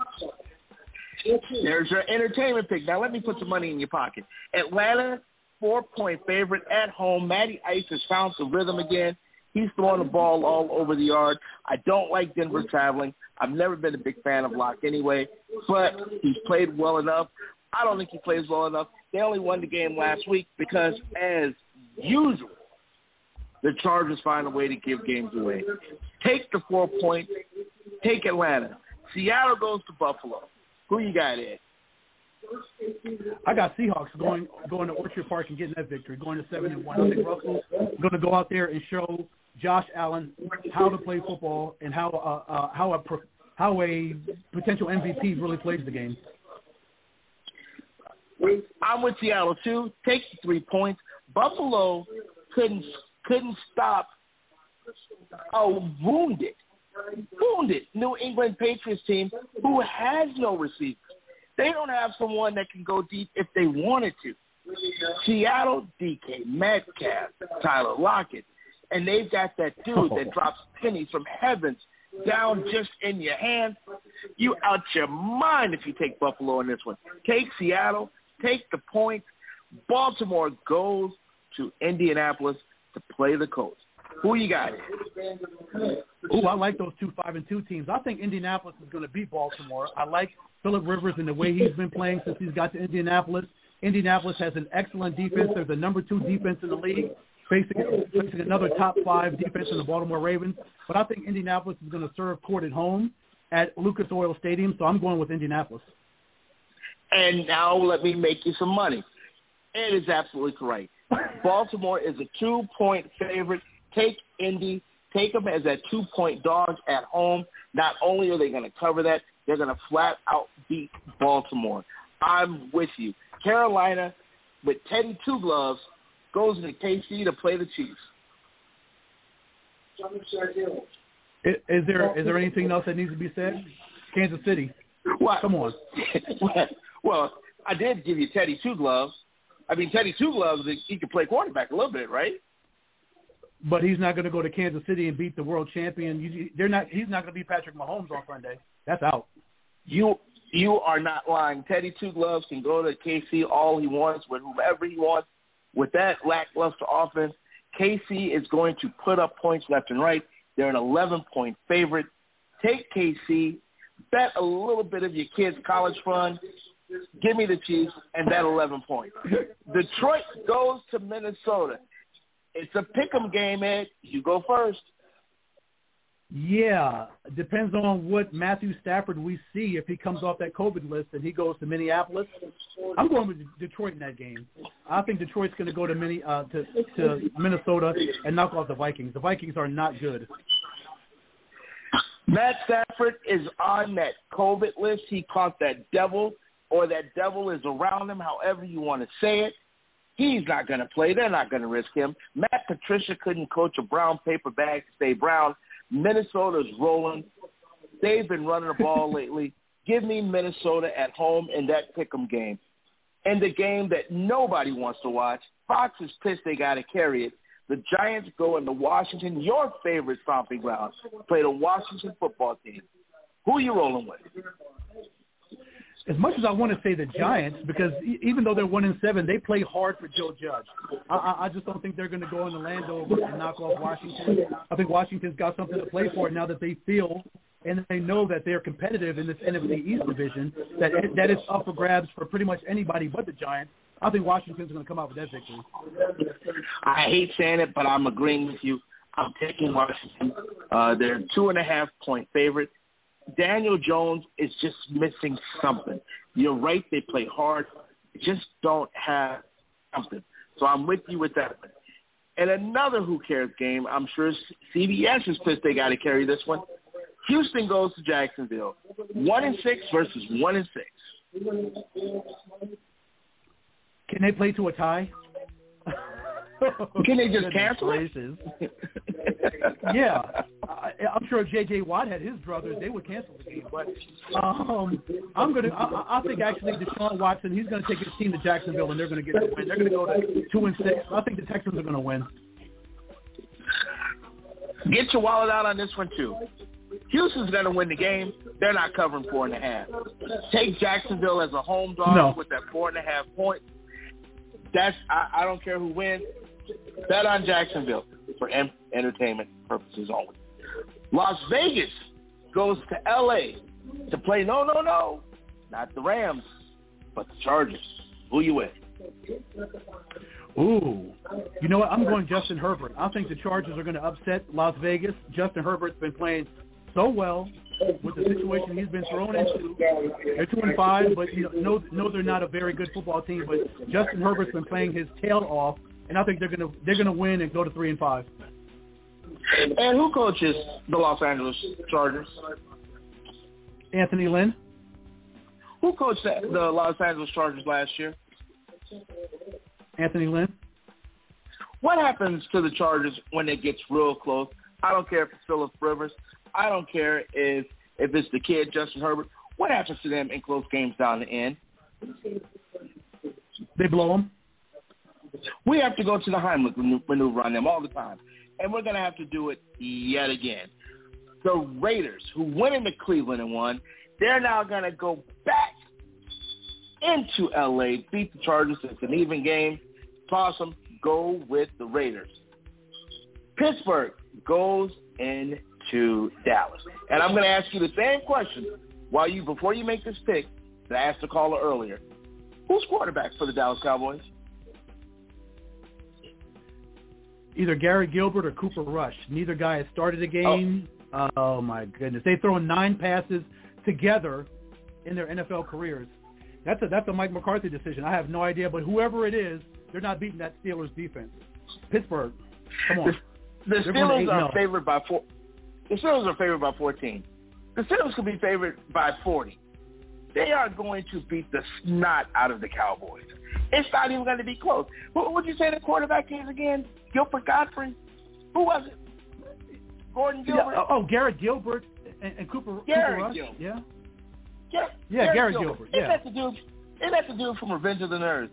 There's your entertainment pick. Now let me put some money in your pocket. Atlanta, four-point favorite at home. Matty Ice has found some rhythm again. He's throwing the ball all over the yard. I don't like Denver traveling. I've never been a big fan of Locke anyway, but he's played well enough. I don't think he plays well enough. They only won the game last week because, as usual, the Chargers find a way to give games away. Take the four points. Take Atlanta. Seattle goes to Buffalo. Who you got, Ed? I got Seahawks going going to Orchard Park and getting that victory, going to seven and one. I think Russell's going to go out there and show Josh Allen how to play football and how uh, uh, how a how a potential M V P really plays the game. I'm with Seattle too. Take the three points. Buffalo couldn't couldn't stop a wounded, wounded New England Patriots team who has no receivers. They don't have someone that can go deep if they wanted to. Seattle, D K Metcalf, Tyler Lockett, and they've got that dude that drops pennies from heavens down just in your hand. You out your mind if you take Buffalo in this one. Take Seattle. Take the point. Baltimore goes to Indianapolis to play the Colts. Who you got? Oh, I like those two five and two teams. I think Indianapolis is going to beat Baltimore. I like Phillip Rivers and the way he's been playing since he's got to Indianapolis. Indianapolis has an excellent defense. They're the number two defense in the league, facing, facing another top five defense in the Baltimore Ravens. But I think Indianapolis is going to serve court at home at Lucas Oil Stadium, so I'm going with Indianapolis. And now let me make you some money. Ed is absolutely correct. Baltimore is a two-point favorite. Take Indy. Take them as a two-point dog at home. Not only are they going to cover that, they're going to flat-out beat Baltimore. I'm with you. Carolina, with Teddy Two Gloves, goes into K C to play the Chiefs. Is, is there is there anything else that needs to be said? Kansas City. What? Come on. Well, I did give you Teddy Two Gloves. I mean, Teddy Two Gloves, he can play quarterback a little bit, right? But he's not going to go to Kansas City and beat the world champion. You, they're not. He's not going to beat Patrick Mahomes on Sunday. That's out. You you are not lying. Teddy Two Gloves can go to K C all he wants with whoever he wants. With that lackluster offense, K C is going to put up points left and right. They're an eleven-point favorite. Take K C. Bet a little bit of your kids' college fund. Give me the Chiefs and bet eleven points. Detroit goes to Minnesota. It's a pick'em game, Ed. You go first. Yeah, depends on what Matthew Stafford we see. If he comes off that COVID list and he goes to Minneapolis, I'm going with Detroit in that game. I think Detroit's going to go to, Mini, uh, to, to Minnesota and knock off the Vikings. The Vikings are not good. Matt Stafford is on that COVID list. He caught that devil, or that devil is around him, however you want to say it. He's not going to play. They're not going to risk him. Matt Patricia couldn't coach a brown paper bag to stay brown. Minnesota's rolling. They've been running the ball lately. Give me Minnesota at home in that pick'em game. And the game that nobody wants to watch, Fox is pissed they got to carry it. The Giants go into Washington, your favorite stomping ground, play the Washington football team. Who are you rolling with? as much as I want to say the Giants, because e- even though they're one and seven, they play hard for Joe Judge. I, I, I just don't think they're going to go into Landover and knock off Washington. I think Washington's got something to play for now that they feel and they know that they're competitive in this N F C East division, that that is up for grabs for pretty much anybody but the Giants. I think Washington's going to come out with that victory. I hate saying it, but I'm agreeing with you. I'm taking Washington. Uh, they're two and a half point favorite. Daniel Jones is just missing something. You're right, they play hard. They just don't have something. So I'm with you with that one. And another who cares game, I'm sure C B S is pissed they got to carry this one. Houston goes to Jacksonville. One and six versus one and six. Can they play to a tie? Can they just cancel it? Yeah. I, I'm sure if J J. Watt had his druthers, they would cancel the game. But um, I'm gonna. I, I think actually Deshaun Watson, he's going to take his team to Jacksonville, and they're going to get the win. They're going to go to two and six. I think the Texans are going to win. Get your wallet out on this one too. Houston's going to win the game. They're not covering four and a half. Take Jacksonville as a home dog no. with that four and a half point. That's I, I don't care who wins. Bet on Jacksonville for en- entertainment purposes only. Las Vegas goes to L A to play no, no, no, not the Rams, but the Chargers. Who you with? Ooh. You know what? I'm going Justin Herbert. I think the Chargers are going to upset Las Vegas. Justin Herbert's been playing so well with the situation he's been thrown into. They're two and five, but you know, no, they're not a very good football team. But Justin Herbert's been playing his tail off, and I think they're gonna they're gonna win and go to three and five. And who coaches the Los Angeles Chargers? Anthony Lynn. Who coached the, the Los Angeles Chargers last year? Anthony Lynn. What happens to the Chargers when it gets real close? I don't care if it's Phillip Rivers. I don't care if if it's the kid, Justin Herbert. What happens to them in close games down the end? They blow them. We have to go to the Heimlich maneuver on them all the time, and we're going to have to do it yet again. The Raiders, who went into Cleveland and won, they're now going to go back into L A, beat the Chargers. It's an even game. Possum, go with the Raiders. Pittsburgh goes into Dallas. And I'm going to ask you the same question while you before you make this pick that I asked the caller earlier. Who's quarterback for the Dallas Cowboys? Either Gary Gilbert or Cooper Rush. Neither guy has started a game. Oh, oh my goodness. They've thrown nine passes together in their N F L careers. That's a that's a Mike McCarthy decision. I have no idea, but whoever it is, they're not beating that Steelers defense. Pittsburgh, come on. The, the Steelers are favored by four. The Steelers are favored by fourteen. The Steelers could be favored by forty. They are going to beat the snot out of the Cowboys. It's not even going to be close. What would you say the quarterback is again? Gilbert Godfrey? Who was it? Gordon Gilbert? Yeah, oh, Garrett Gilbert and, and Cooper, Garrett Cooper Rush? Gilbert. Yeah. Yeah, yeah Garrett, Garrett Gilbert. Gilbert. Yeah. Isn't that the dude? Isn't that the dude from Revenge of the Nerds?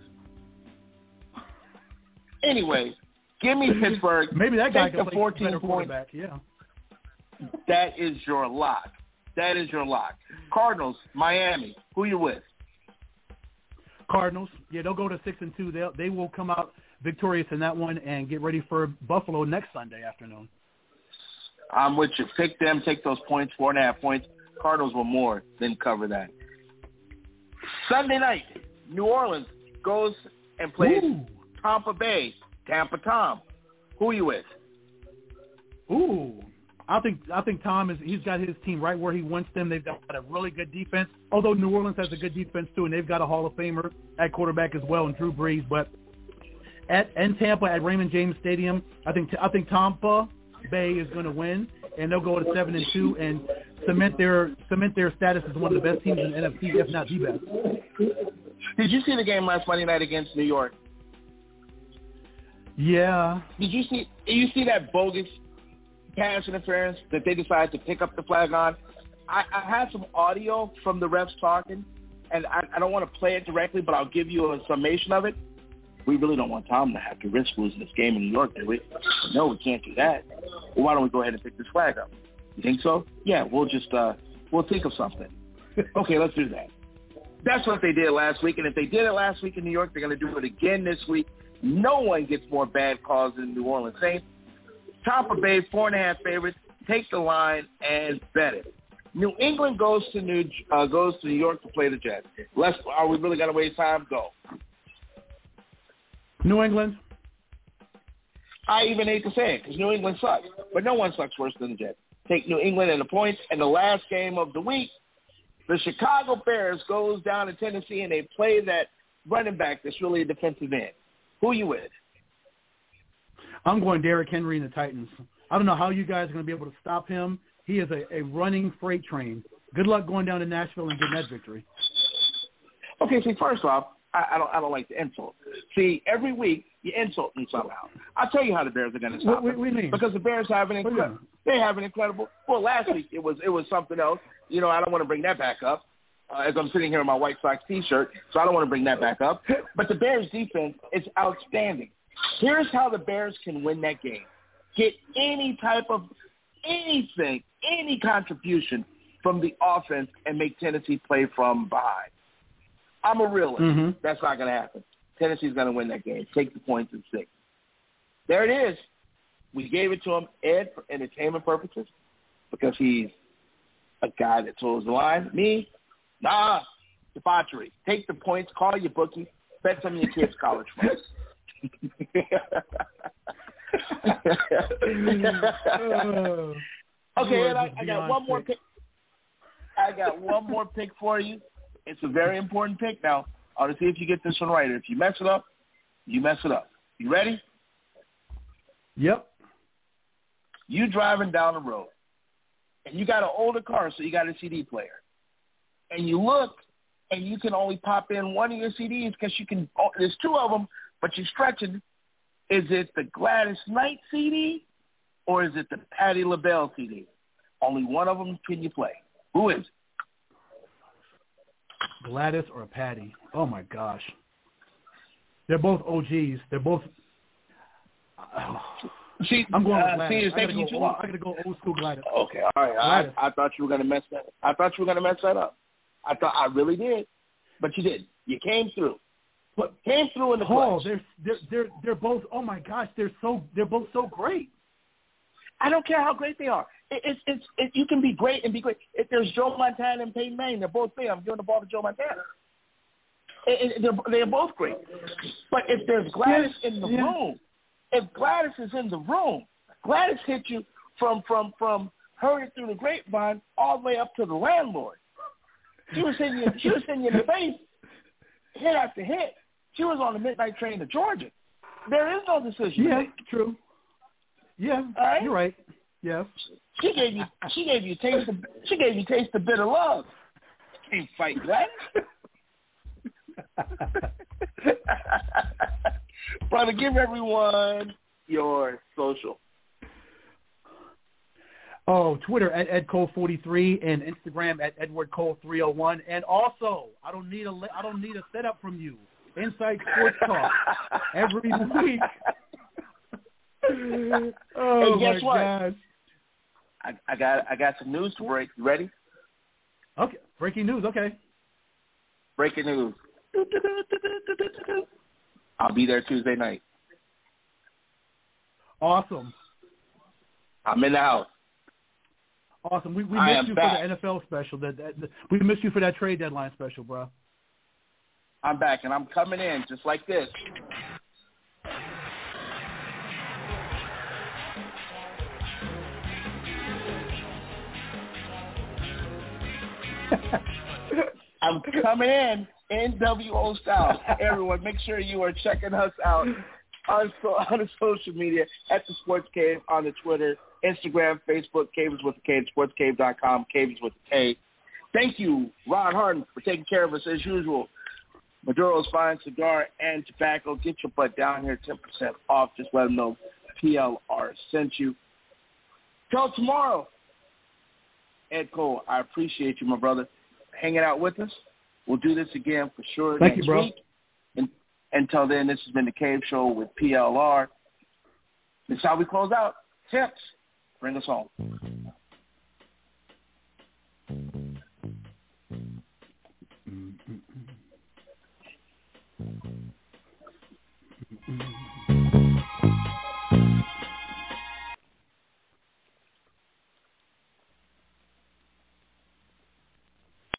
Anyway, give me Pittsburgh. Maybe that guy Take can the play fourteen better point. quarterback. Yeah. That is your lock. That is your lock. Cardinals, Miami. Who you with? Cardinals. Yeah, they'll go to six and two. They they will come out victorious in that one and get ready for Buffalo next Sunday afternoon. I'm with you. Pick them. Take those points. Four and a half points. Cardinals will more than cover that. Sunday night, New Orleans goes and plays Ooh. Tampa Bay. Tampa Tom. Who are you with? Ooh. I think I think Tom is he's got his team right where he wants them. They've got a really good defense. Although New Orleans has a good defense too, and they've got a Hall of Famer at quarterback as well, and Drew Brees. But at in Tampa at Raymond James Stadium, I think I think Tampa Bay is going to win, and they'll go to seven and two and cement their cement their status as one of the best teams in the N F C, if not the best. Did you see the game last Monday night against New York? Yeah. Did you see? You see that bogus pass interference that they decided to pick up the flag on? I, I had some audio from the refs talking, and I, I don't want to play it directly, but I'll give you a summation of it. We really don't want Tom to have to risk losing this game in New York, do we? No, we can't do that. Well, why don't we go ahead and pick this flag up? You think so? Yeah, we'll just uh, we'll think of something. Okay, let's do that. That's what they did last week, and if they did it last week in New York, they're going to do it again this week. No one gets more bad calls than New Orleans Saints. Tampa Bay, four and a half favorites. Take the line and bet it. New England goes to New uh, goes to New York to play the Jets. Let's, are we really going to waste time? Go. New England. I even hate to say it because New England sucks, but no one sucks worse than the Jets. Take New England and the points. And the last game of the week, the Chicago Bears goes down to Tennessee and they play that running back that's really a defensive end. Who are you with? I'm going Derrick Henry and the Titans. I don't know how you guys are going to be able to stop him. He is a, a running freight train. Good luck going down to Nashville and getting that victory. Okay, see, first off, I, I don't I don't like to insult. See, every week you insult me somehow. I'll tell you how the Bears are going to stop what, what, what them. Because the Bears have an incredible they have an incredible well last week it was it was something else. You know, I don't want to bring that back up. Uh, as I'm sitting here in my White Sox T-shirt, so I don't want to bring that back up. But the Bears' defense is outstanding. Here's how the Bears can win that game. Get any type of anything, any contribution from the offense and make Tennessee play from behind. I'm a realist. Mm-hmm. That's not going to happen. Tennessee's going to win that game. Take the points and six. There it is. We gave it to him, Ed, for entertainment purposes because he's a guy that toes the line. Me, nah, debauchery. Take the points, call your bookie, bet some of your kids' college funds. Okay, and I, I got one more pick. I got one more pick for you. It's a very important pick now. I want to see if you get this one right. If you mess it up, you mess it up. You ready? Yep. You driving down the road, and you got an older car, so you got a C D player. And you look, and you can only pop in one of your C Ds because you can. Oh, there's two of them, but you're stretching. Is it the Gladys Knight C D, or is it the Patti LaBelle C D? Only one of them can you play. Who is it? Gladys or Patty? Oh my gosh, they're both O Gs. They're both. Oh. See, I'm going with uh, Gladys. see, it's I gotta, taking you go, too long. I gotta go old school Gladys. Okay, all right. I, I thought you were gonna mess that. I thought you were gonna mess that up. I thought I really did, but you didn't. You came through. But came through in the Paul, clutch. they're they're they're they're both. Oh my gosh, they're so they're both so great. I don't care how great they are. It, it's it's it, you can be great and be great. If there's Joe Montana and Peyton Manning, they're both there. I'm giving the ball to Joe Montana. It, it, they're, they're both great. But if there's Gladys yeah, in the yeah. room, if Gladys is in the room, Gladys hit you from from from hurrying through the grapevine all the way up to the landlord. She was hitting you. She was hitting you in the face, hit after hit. She was on the midnight train to Georgia. There is no decision. Yeah, to make. true. Yeah, right? You're right. Yeah. She gave you. She gave you taste. Of, she gave you taste of bitter love. You can't fight Gladys. Brother, give everyone your social. Oh, Twitter at Ed Cole forty-three and Instagram at Edward Cole three oh one. And also, I don't need a I don't need a setup from you. Inside Sports Talk every week. Oh and guess my what? gosh. I, I got I got some news to break. You ready? Okay, breaking news. Okay. Breaking news. I'll be there Tuesday night. Awesome. I'm in the house. Awesome. We we I missed am you back. for the N F L special. That, that, that we missed you for that trade deadline special, bro. I'm back, and I'm coming in just like this. I'm coming in N W O style. Everyone, make sure you are checking us out on, so, on the social media at the Sports Cave on the Twitter, Instagram, Facebook, Caves with a K, sports cave dot com, Caves with a K. Thank you, Ron Harden, for taking care of us as usual. Maduro's Fine Cigar and Tobacco. Get your butt down here, ten percent off. Just let them know P L R sent you. Till tomorrow, Ed Cole, I appreciate you, my brother, hanging out with us. We'll do this again for sure Thank next you, bro. week. And until then, this has been the Cave Show with P L R. This is how we close out. Tips, bring us home. Mm-hmm. Mm-hmm.